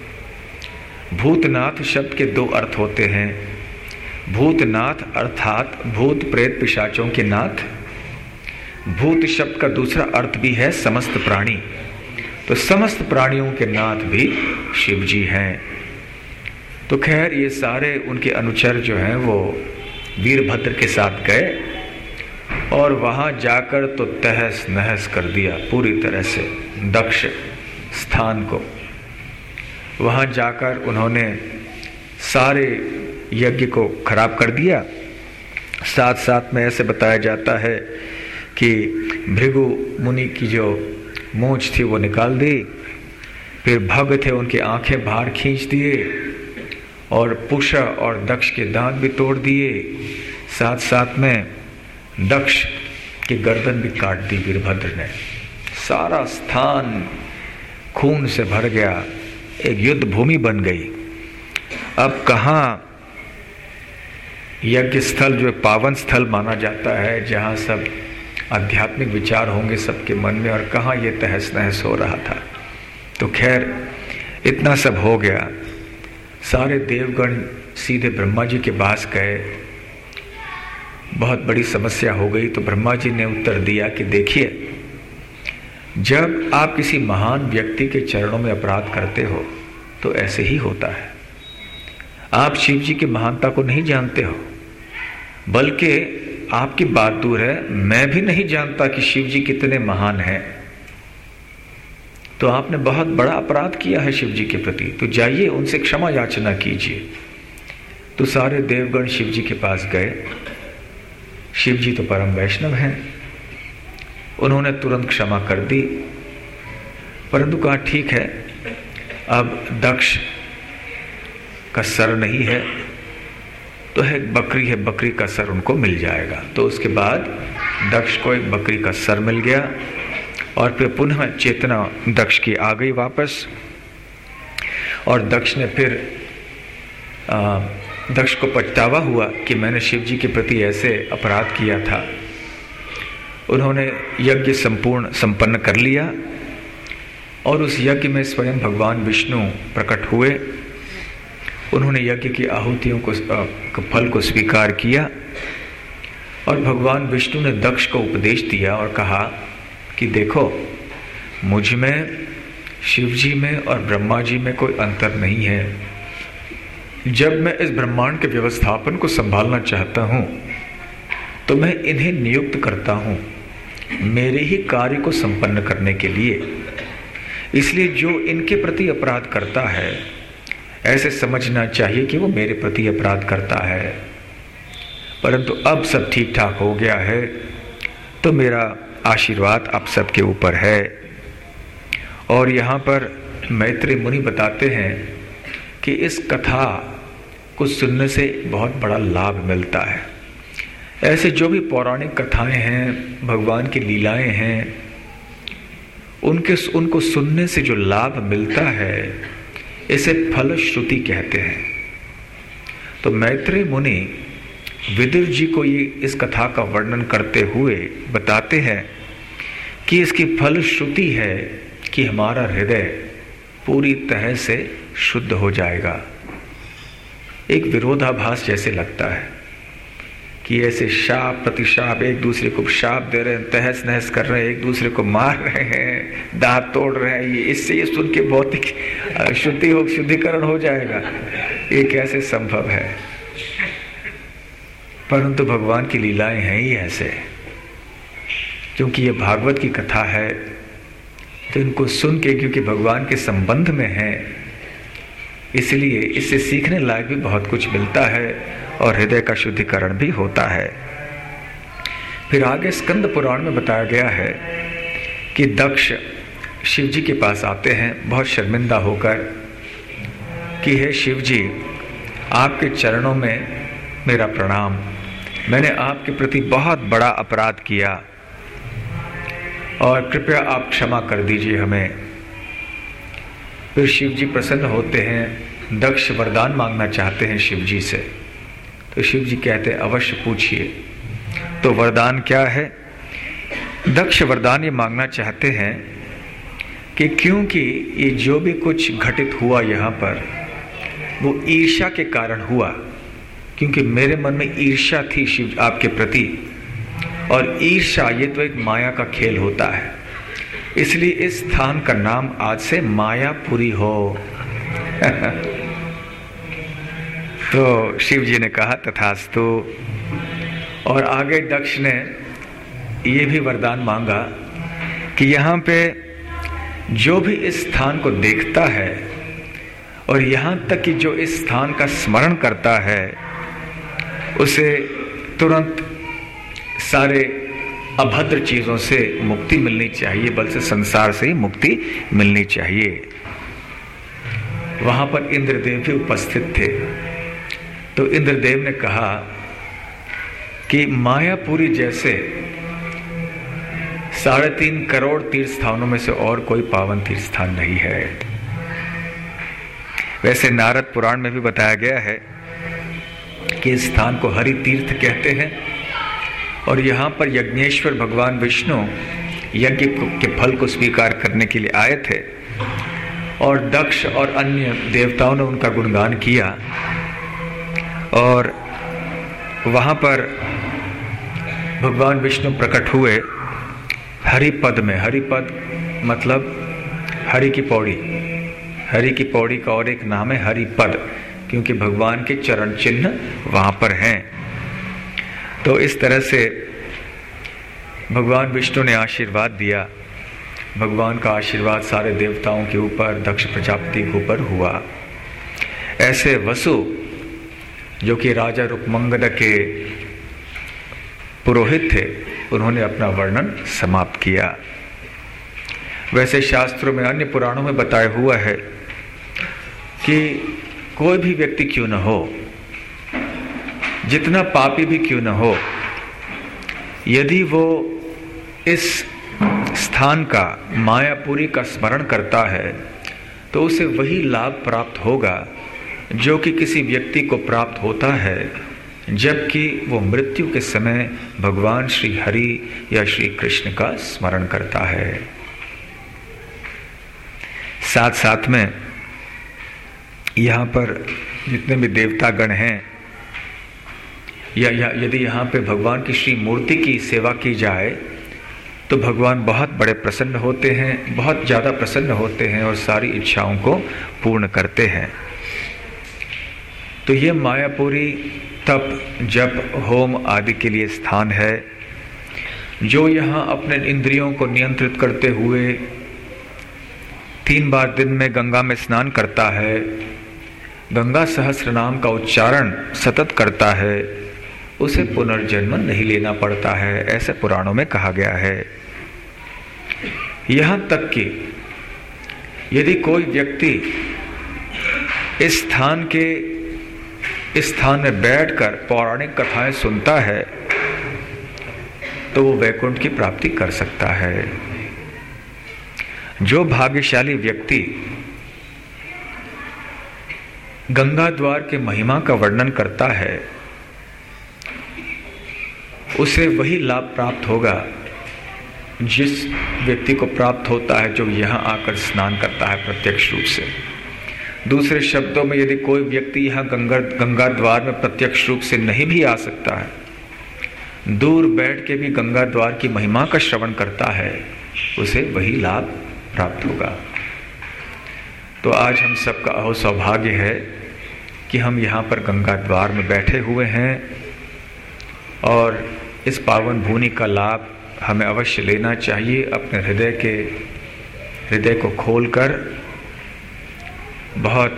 भूतनाथ शब्द के दो अर्थ होते हैं। भूतनाथ अर्थात भूत प्रेत पिशाचों के नाथ। भूत शब्द का दूसरा अर्थ भी है समस्त प्राणी। तो समस्त प्राणियों के नाथ भी शिव जी हैं। तो खैर ये सारे उनके अनुचर जो हैं वो वीरभद्र के साथ गए और वहां जाकर तो तहस नहस कर दिया पूरी तरह से दक्ष स्थान को। वहां जाकर उन्होंने सारे यज्ञ को खराब कर दिया। साथ साथ में ऐसे बताया जाता है कि भृगु मुनि की जो मूंछ थी वो निकाल दी, फिर भग थे उनकी आंखें बाहर खींच दिए और पुषा और दक्ष के दांत भी तोड़ दिए। साथ साथ में दक्ष की गर्दन भी काट दी वीरभद्र ने। सारा स्थान खून से भर गया, एक युद्ध भूमि बन गई। अब कहाँ यज्ञ स्थल जो पावन स्थल माना जाता है, जहाँ सब आध्यात्मिक विचार होंगे सबके मन में, और कहाँ ये तहस नहस हो रहा था। तो खैर इतना सब हो गया। सारे देवगण सीधे ब्रह्मा जी के पास गए। बहुत बड़ी समस्या हो गई। तो ब्रह्मा जी ने उत्तर दिया कि देखिए, जब आप किसी महान व्यक्ति के चरणों में अपराध करते हो तो ऐसे ही होता है। आप शिव जी की महानता को नहीं जानते हो, बल्कि आपकी बात दूर है, मैं भी नहीं जानता कि शिव जी कितने महान हैं। तो आपने बहुत बड़ा अपराध किया है शिव जी के प्रति, तो जाइए उनसे क्षमा याचना कीजिए। तो सारे देवगण शिव जी के पास गए। शिव जी तो परम वैष्णव हैं, उन्होंने तुरंत क्षमा कर दी। परंतु कहा ठीक है, अब दक्ष का सर नहीं है तो है बकरी है, बकरी का सर उनको मिल जाएगा। तो उसके बाद दक्ष को एक बकरी का सर मिल गया और फिर पुनः चेतना दक्ष की आ गई वापस। और दक्ष ने फिर आ, दक्ष को पछतावा हुआ कि मैंने शिव जी के प्रति ऐसे अपराध किया था। उन्होंने यज्ञ संपूर्ण संपन्न कर लिया और उस यज्ञ में स्वयं भगवान विष्णु प्रकट हुए। उन्होंने यज्ञ की आहुतियों को फल को स्वीकार किया और भगवान विष्णु ने दक्ष को उपदेश दिया और कहा कि देखो, मुझ में, शिव जी में और ब्रह्मा जी में कोई अंतर नहीं है। जब मैं इस ब्रह्मांड के व्यवस्थापन को संभालना चाहता हूँ तो मैं इन्हें नियुक्त करता हूँ मेरे ही कार्य को संपन्न करने के लिए। इसलिए जो इनके प्रति अपराध करता है ऐसे समझना चाहिए कि वो मेरे प्रति अपराध करता है। परंतु अब सब ठीक ठाक हो गया है तो मेरा आशीर्वाद आप सबके ऊपर है। और यहाँ पर मैत्रेय मुनि बताते हैं कि इस कथा को सुनने से बहुत बड़ा लाभ मिलता है। ऐसे जो भी पौराणिक कथाएं हैं, भगवान की लीलाएं हैं, उनके उनको सुनने से जो लाभ मिलता है इसे फलश्रुति कहते हैं। तो मैत्रेय मुनि विदुर जी को ये इस कथा का वर्णन करते हुए बताते हैं कि इसकी फलश्रुति है कि हमारा हृदय पूरी तरह से शुद्ध हो जाएगा। एक विरोधाभास जैसे लगता है कि ऐसे शाप प्रतिशाप, एक दूसरे को शाप दे रहे हैं, तहस नहस कर रहे हैं, एक दूसरे को मार रहे हैं, दांत तोड़ रहे हैं, ये इससे ये सुन के भौतिक शुद्धि हो शुद्धिकरण हो जाएगा, ये कैसे संभव है। परंतु भगवान की लीलाएं हैं ही ऐसे। क्योंकि ये भागवत की कथा है तो इनको सुन के, क्योंकि भगवान के संबंध में है, इसलिए इससे सीखने लायक भी बहुत कुछ मिलता है और हृदय का शुद्धिकरण भी होता है। फिर आगे स्कंद पुराण में बताया गया है कि दक्ष शिव जी के पास आते हैं बहुत शर्मिंदा होकर कि हे शिव जी, आपके चरणों में मेरा प्रणाम, मैंने आपके प्रति बहुत बड़ा अपराध किया और कृपया आप क्षमा कर दीजिए हमें। फिर शिव जी प्रसन्न होते हैं, दक्ष वरदान मांगना चाहते हैं शिव जी से। तो शिव जी कहते हैं अवश्य पूछिए। तो वरदान क्या है? दक्ष वरदान ये मांगना चाहते हैं कि क्योंकि ये जो भी कुछ घटित हुआ यहाँ पर वो ईर्ष्या के कारण हुआ, क्योंकि मेरे मन में ईर्ष्या थी शिव आपके प्रति, और ईर्ष्या ये तो एक माया का खेल होता है, इसलिए इस स्थान का नाम आज से मायापुरी हो। तो शिव जी ने कहा तथास्तु। और आगे दक्ष ने ये भी वरदान मांगा कि यहाँ पे जो भी इस स्थान को देखता है और यहाँ तक कि जो इस स्थान का स्मरण करता है उसे तुरंत सारे अभद्र चीजों से मुक्ति मिलनी चाहिए, बल्कि संसार से ही मुक्ति मिलनी चाहिए। वहां पर इंद्रदेव भी उपस्थित थे। तो इंद्रदेव ने कहा कि मायापुरी जैसे साढ़े तीन करोड़ तीर्थ स्थानों में से और कोई पावन तीर्थ स्थान नहीं है। वैसे नारद पुराण में भी बताया गया है कि इस स्थान को हरि तीर्थ कहते हैं और यहाँ पर यज्ञेश्वर भगवान विष्णु यज्ञ के फल को स्वीकार करने के लिए आए थे और दक्ष और अन्य देवताओं ने उनका गुणगान किया। और वहाँ पर भगवान विष्णु प्रकट हुए हरिपद में। हरिपद मतलब हरि की पौड़ी, हरि की पौड़ी का और एक नाम है हरिपद, क्योंकि भगवान के चरण चिन्ह वहाँ पर हैं। तो इस तरह से भगवान विष्णु ने आशीर्वाद दिया। भगवान का आशीर्वाद सारे देवताओं के ऊपर, दक्ष प्रजापति के ऊपर हुआ। ऐसे वसु जो कि राजा रुक्मंगद के पुरोहित थे, उन्होंने अपना वर्णन समाप्त किया। वैसे शास्त्रों में, अन्य पुराणों में बताया हुआ है कि कोई भी व्यक्ति क्यों न हो, जितना पापी भी क्यों न हो, यदि वो इस स्थान का, मायापुरी का स्मरण करता है तो उसे वही लाभ प्राप्त होगा जो कि किसी व्यक्ति को प्राप्त होता है जबकि वो मृत्यु के समय भगवान श्री हरि या श्री कृष्ण का स्मरण करता है। साथ साथ में यहाँ पर जितने भी देवतागण हैं, या, या यदि यहाँ पे भगवान की श्री मूर्ति की सेवा की जाए तो भगवान बहुत बड़े प्रसन्न होते हैं, बहुत ज़्यादा प्रसन्न होते हैं और सारी इच्छाओं को पूर्ण करते हैं। तो ये मायापुरी तप, जप, होम आदि के लिए स्थान है। जो यहाँ अपने इंद्रियों को नियंत्रित करते हुए तीन बार दिन में गंगा में स्नान करता है, गंगा सहस्त्र नाम का उच्चारण सतत करता है, उसे पुनर्जन्म नहीं लेना पड़ता है, ऐसे पुराणों में कहा गया है। यहाँ तक कि यदि कोई व्यक्ति इस स्थान के इस स्थान में बैठकर पौराणिक कथाएं सुनता है तो वो वैकुंठ की प्राप्ति कर सकता है। जो भाग्यशाली व्यक्ति गंगा द्वार के महिमा का वर्णन करता है उसे वही लाभ प्राप्त होगा जिस व्यक्ति को प्राप्त होता है जो यहाँ आकर स्नान करता है प्रत्यक्ष रूप से। दूसरे शब्दों में, यदि कोई व्यक्ति यहाँ गंगा गंगा द्वार में प्रत्यक्ष रूप से नहीं भी आ सकता है, दूर बैठ के भी गंगा द्वार की महिमा का श्रवण करता है, उसे वही लाभ प्राप्त होगा। तो आज हम सबका अहो सौभाग्य है कि हम यहाँ पर गंगा द्वार में बैठे हुए हैं और इस पावन भूमि का लाभ हमें अवश्य लेना चाहिए। अपने हृदय के हृदय को खोलकर बहुत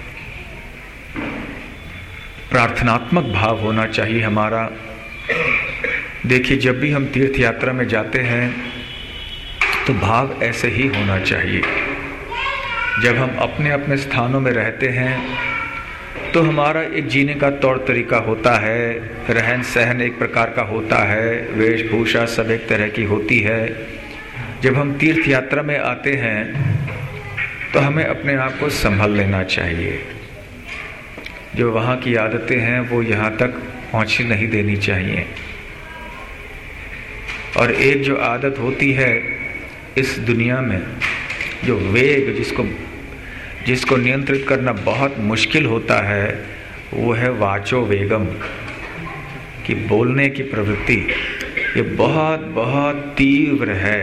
प्रार्थनात्मक भाव होना चाहिए हमारा। देखिए, जब भी हम तीर्थ यात्रा में जाते हैं तो भाव ऐसे ही होना चाहिए। जब हम अपने अपने स्थानों में रहते हैं तो हमारा एक जीने का तौर तरीका होता है, रहन सहन एक प्रकार का होता है, वेशभूषा सब एक तरह की होती है। जब हम तीर्थ यात्रा में आते हैं तो हमें अपने आप को संभाल लेना चाहिए। जो वहाँ की आदतें हैं वो यहाँ तक पहुँचने नहीं देनी चाहिए। और एक जो आदत होती है इस दुनिया में, जो वेग जिसको जिसको नियंत्रित करना बहुत मुश्किल होता है, वो है वाचो वेगम, कि बोलने की प्रवृत्ति ये बहुत बहुत तीव्र है।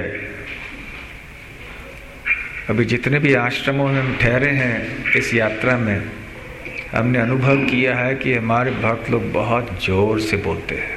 अभी जितने भी आश्रमों में हम ठहरे हैं इस यात्रा में, हमने अनुभव किया है कि हमारे भक्त लोग बहुत जोर से बोलते हैं।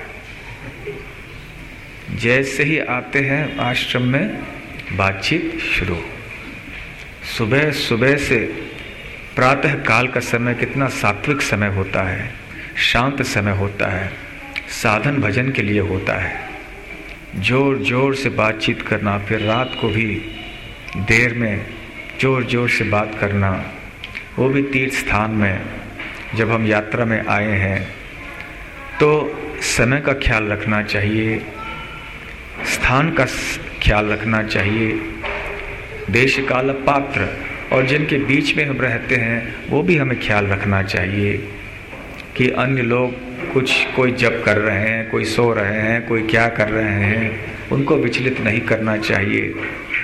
जैसे ही आते हैं आश्रम में बातचीत शुरू। सुबह सुबह से प्रातः काल का समय कितना सात्विक समय होता है, शांत समय होता है, साधन भजन के लिए होता है। जोर जोर से बातचीत करना, फिर रात को भी देर में जोर जोर से बात करना, वो भी तीर्थ स्थान में। जब हम यात्रा में आए हैं तो समय का ख्याल रखना चाहिए, स्थान का ख्याल रखना चाहिए, देश काल पात्र और जिनके बीच में हम रहते हैं वो भी हमें ख्याल रखना चाहिए कि अन्य लोग कुछ, कोई जप कर रहे हैं, कोई सो रहे हैं, कोई क्या कर रहे हैं, उनको विचलित नहीं करना चाहिए।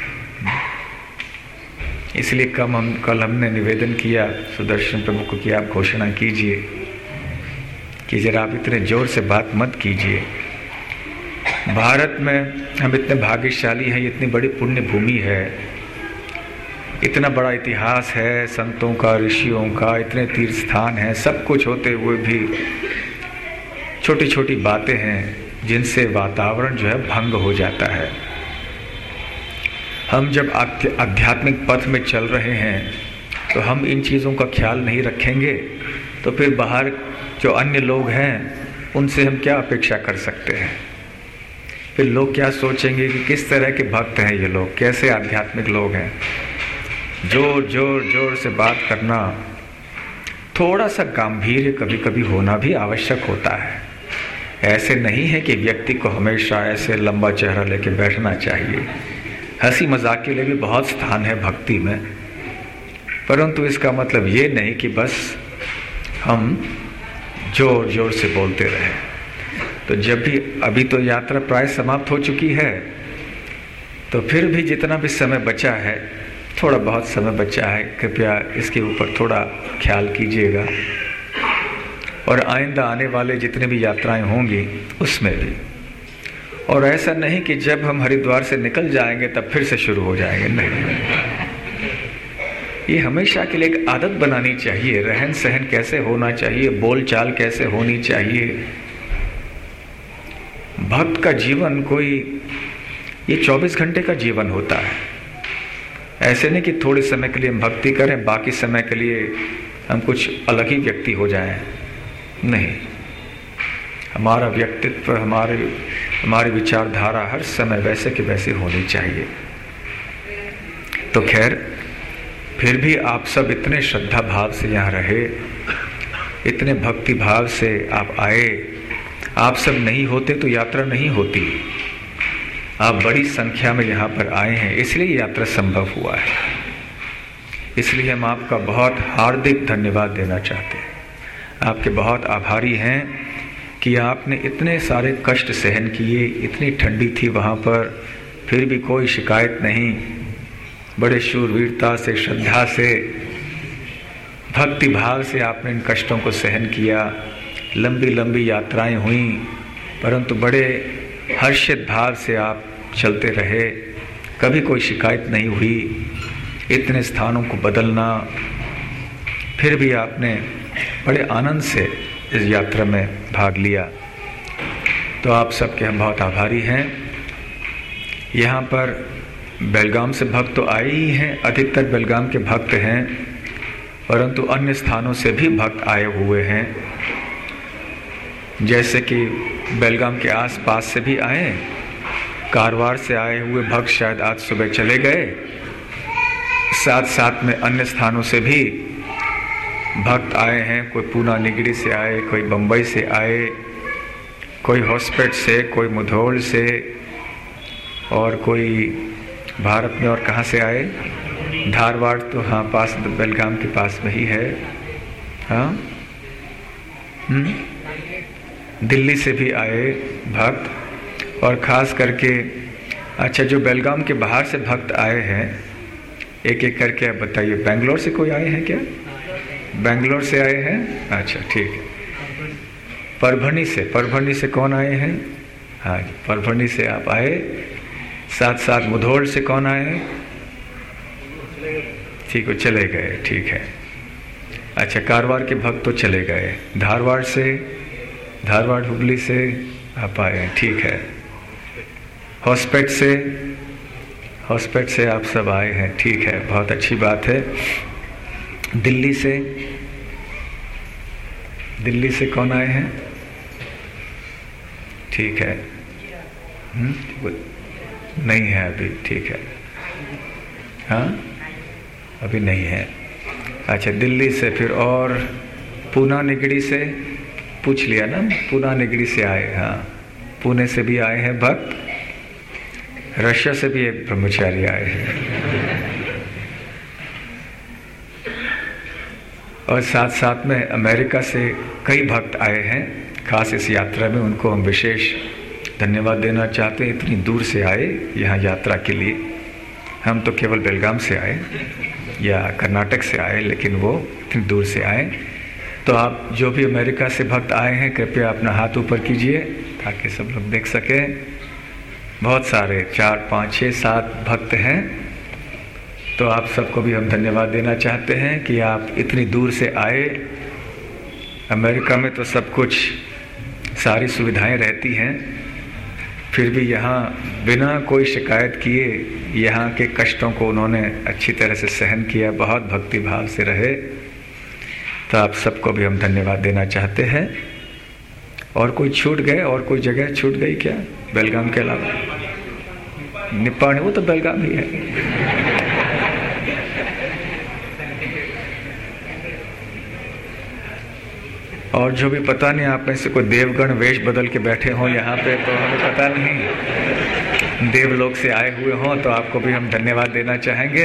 इसलिए कम हम कल हमने निवेदन किया सुदर्शन प्रभु को कि आप घोषणा कीजिए कि जरा आप इतने जोर से बात मत कीजिए। भारत में हम इतने भाग्यशाली हैं, इतनी बड़ी पुण्य भूमि है, इतना बड़ा इतिहास है संतों का, ऋषियों का, इतने तीर्थ स्थान हैं, सब कुछ होते हुए भी छोटी छोटी बातें हैं जिनसे वातावरण जो है भंग हो जाता है। हम जब आध्यात्मिक पथ में चल रहे हैं तो हम इन चीज़ों का ख्याल नहीं रखेंगे तो फिर बाहर जो अन्य लोग हैं उनसे हम क्या अपेक्षा कर सकते हैं। फिर लोग क्या सोचेंगे कि किस तरह के भक्त हैं ये लोग, कैसे आध्यात्मिक लोग हैं। जोर जोर जोर से बात करना थोड़ा सा गांभीर्य कभी कभी होना भी आवश्यक होता है। ऐसे नहीं है कि व्यक्ति को हमेशा ऐसे लंबा चेहरा लेके बैठना चाहिए। हंसी मजाक के लिए भी बहुत स्थान है भक्ति में, परंतु इसका मतलब ये नहीं कि बस हम जोर जोर से बोलते रहे। तो जब भी, अभी तो यात्रा प्राय समाप्त हो चुकी है, तो फिर भी जितना भी समय बचा है, थोड़ा बहुत समय बचा है, कृपया इसके ऊपर थोड़ा ख्याल कीजिएगा। और आइंदा आने वाले जितने भी यात्राएं होंगी उसमें भी। और ऐसा नहीं कि जब हम हरिद्वार से निकल जाएंगे तब फिर से शुरू हो जाएंगे, नहीं। ये हमेशा के लिए एक आदत बनानी चाहिए। रहन सहन कैसे होना चाहिए, बोल चाल कैसे होनी चाहिए। भक्त का जीवन कोई ये चौबीस घंटे का जीवन होता है। ऐसे नहीं कि थोड़े समय के लिए हम भक्ति करें, बाकी समय के लिए हम कुछ अलग ही व्यक्ति हो जाएं। नहीं, हमारा व्यक्तित्व, हमारे हमारी विचारधारा हर समय वैसे के वैसे होनी चाहिए। तो खैर, फिर भी आप सब इतने श्रद्धा भाव से यहाँ रहे, इतने भक्ति भाव से आप आए। आप सब नहीं होते तो यात्रा नहीं होती। आप बड़ी संख्या में यहाँ पर आए हैं, इसलिए यात्रा संभव हुआ है। इसलिए हम आपका बहुत हार्दिक धन्यवाद देना चाहते हैं। आपके बहुत आभारी हैं कि आपने इतने सारे कष्ट सहन किए। इतनी ठंडी थी वहाँ पर, फिर भी कोई शिकायत नहीं। बड़े शूरवीरता से, श्रद्धा से, भक्ति भाव से आपने इन कष्टों को सहन किया। लंबी लंबी यात्राएं हुई, परंतु बड़े हर्षित भाव से आप चलते रहे। कभी कोई शिकायत नहीं हुई। इतने स्थानों को बदलना, फिर भी आपने बड़े आनंद से इस यात्रा में भाग लिया। तो आप सबके हम बहुत आभारी हैं। यहाँ पर बेलगाम से भक्त तो आए ही हैं, अधिकतर बेलगाम के भक्त हैं, परंतु अन्य स्थानों से भी भक्त आए हुए हैं। जैसे कि बेलगाम के आसपास से भी आए, कारवार से आए हुए भक्त शायद आज सुबह चले गए। साथ साथ में अन्य स्थानों से भी भक्त आए हैं। कोई पूना निगड़ी से आए, कोई बम्बई से आए, कोई हॉस्पिटल से, कोई मुधोल से, और कोई भारत में और कहाँ से आए, धारवाड़ तो हाँ पास, बेलगाम के पास में ही है। हाँ, हम्म, दिल्ली से भी आए भक्त। और ख़ास करके अच्छा, जो बेलगाम के बाहर से भक्त आए हैं, एक एक करके आप बताइए। बेंगलोर से कोई आए हैं क्या? बेंगलोर से आए हैं, अच्छा ठीक है। परभणी से, परभणी से कौन आए हैं? हाँ जी, परभणी से आप आए। साथ साथ मुधोल से कौन आए हैं? ठीक है, चले गए, ठीक है। अच्छा, कारवार के भक्त तो चले गए। धारवाड़ से, धारवाड़ हुबली से आप आए हैं, ठीक है। हॉस्पिटल से, हॉस्पिटल से आप सब आए हैं, ठीक है, बहुत अच्छी बात है। दिल्ली से, दिल्ली से कौन आए हैं? ठीक है, हुँ? नहीं है अभी, ठीक है। हाँ, अभी नहीं है। अच्छा, दिल्ली से फिर और पूना निगड़ी से पूछ लिया ना, पूना निगड़ी से आए। हाँ, पुणे से भी आए हैं भक्त। रशिया से भी एक ब्रह्मचारी आए हैं। और साथ साथ में अमेरिका से कई भक्त आए हैं। खास इस यात्रा में उनको हम विशेष धन्यवाद देना चाहते हैं। इतनी दूर से आए यहाँ यात्रा के लिए। हम तो केवल बेलगाम से आए या कर्नाटक से आए, लेकिन वो इतनी दूर से आए। तो आप जो भी अमेरिका से भक्त आए हैं, कृपया अपना हाथ ऊपर कीजिए ताकि सब लोग देख सकें। बहुत सारे, चार पाँच छः सात भक्त हैं। तो आप सबको भी हम धन्यवाद देना चाहते हैं कि आप इतनी दूर से आए। अमेरिका में तो सब कुछ, सारी सुविधाएं रहती हैं, फिर भी यहाँ बिना कोई शिकायत किए यहाँ के कष्टों को उन्होंने अच्छी तरह से सहन किया, बहुत भक्ति भाव से रहे। तो आप सबको भी हम धन्यवाद देना चाहते हैं। और कोई छूट गए, और कोई जगह छूट गई क्या बेलगाम के अलावा? निप्पाणी, वो तो बेलगाम ही है। और जो भी पता नहीं आप में से कोई देवगण वेश बदल के बैठे हों यहाँ पे, तो हमें पता नहीं, देवलोक से आए हुए हों, तो आपको भी हम धन्यवाद देना चाहेंगे।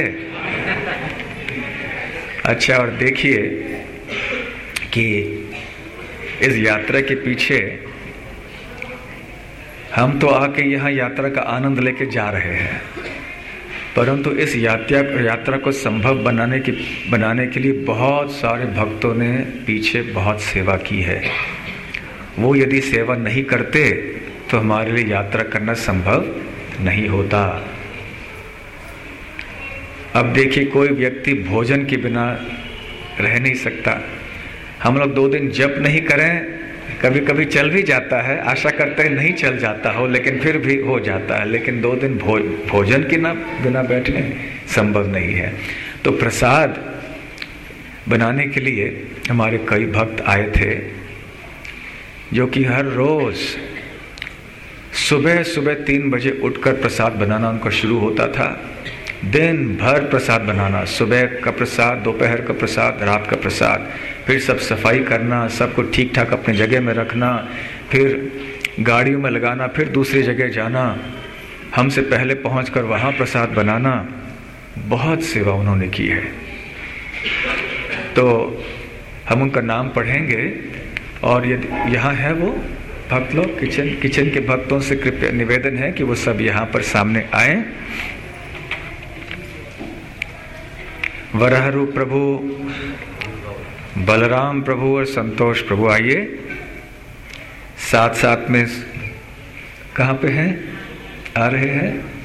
अच्छा, और देखिए कि इस यात्रा के पीछे हम तो आके यहाँ यात्रा का आनंद लेके जा रहे हैं, परंतु इस यात्रा यात्रा को संभव बनाने की बनाने के लिए बहुत सारे भक्तों ने पीछे बहुत सेवा की है। वो यदि सेवा नहीं करते तो हमारे लिए यात्रा करना संभव नहीं होता। अब देखिए, कोई व्यक्ति भोजन के बिना रह नहीं सकता। हम लोग दो दिन जप नहीं करें, कभी कभी चल भी जाता है, आशा करते हैं नहीं चल जाता हो, लेकिन फिर भी हो जाता है। लेकिन दो दिन भो, भोजन के ना बिना बैठने संभव नहीं है। तो प्रसाद बनाने के लिए हमारे कई भक्त आए थे, जो कि हर रोज सुबह सुबह तीन बजे उठकर प्रसाद बनाना उनका शुरू होता था। दिन भर प्रसाद बनाना, सुबह का प्रसाद, दोपहर का प्रसाद, रात का प्रसाद, फिर सब सफाई करना, सबको ठीक ठाक अपने जगह में रखना, फिर गाड़ियों में लगाना, फिर दूसरी जगह जाना, हमसे पहले पहुंचकर वहाँ प्रसाद बनाना। बहुत सेवा उन्होंने की है। तो हम उनका नाम पढ़ेंगे, और यदि यहाँ है वो भक्त लोग, किचन किचन के भक्तों से कृपया निवेदन है कि वो सब यहाँ पर सामने आए। वराह रूप प्रभु, बलराम प्रभु और संतोष प्रभु आइए। साथ साथ में कहाँ पे हैं, आ रहे हैं?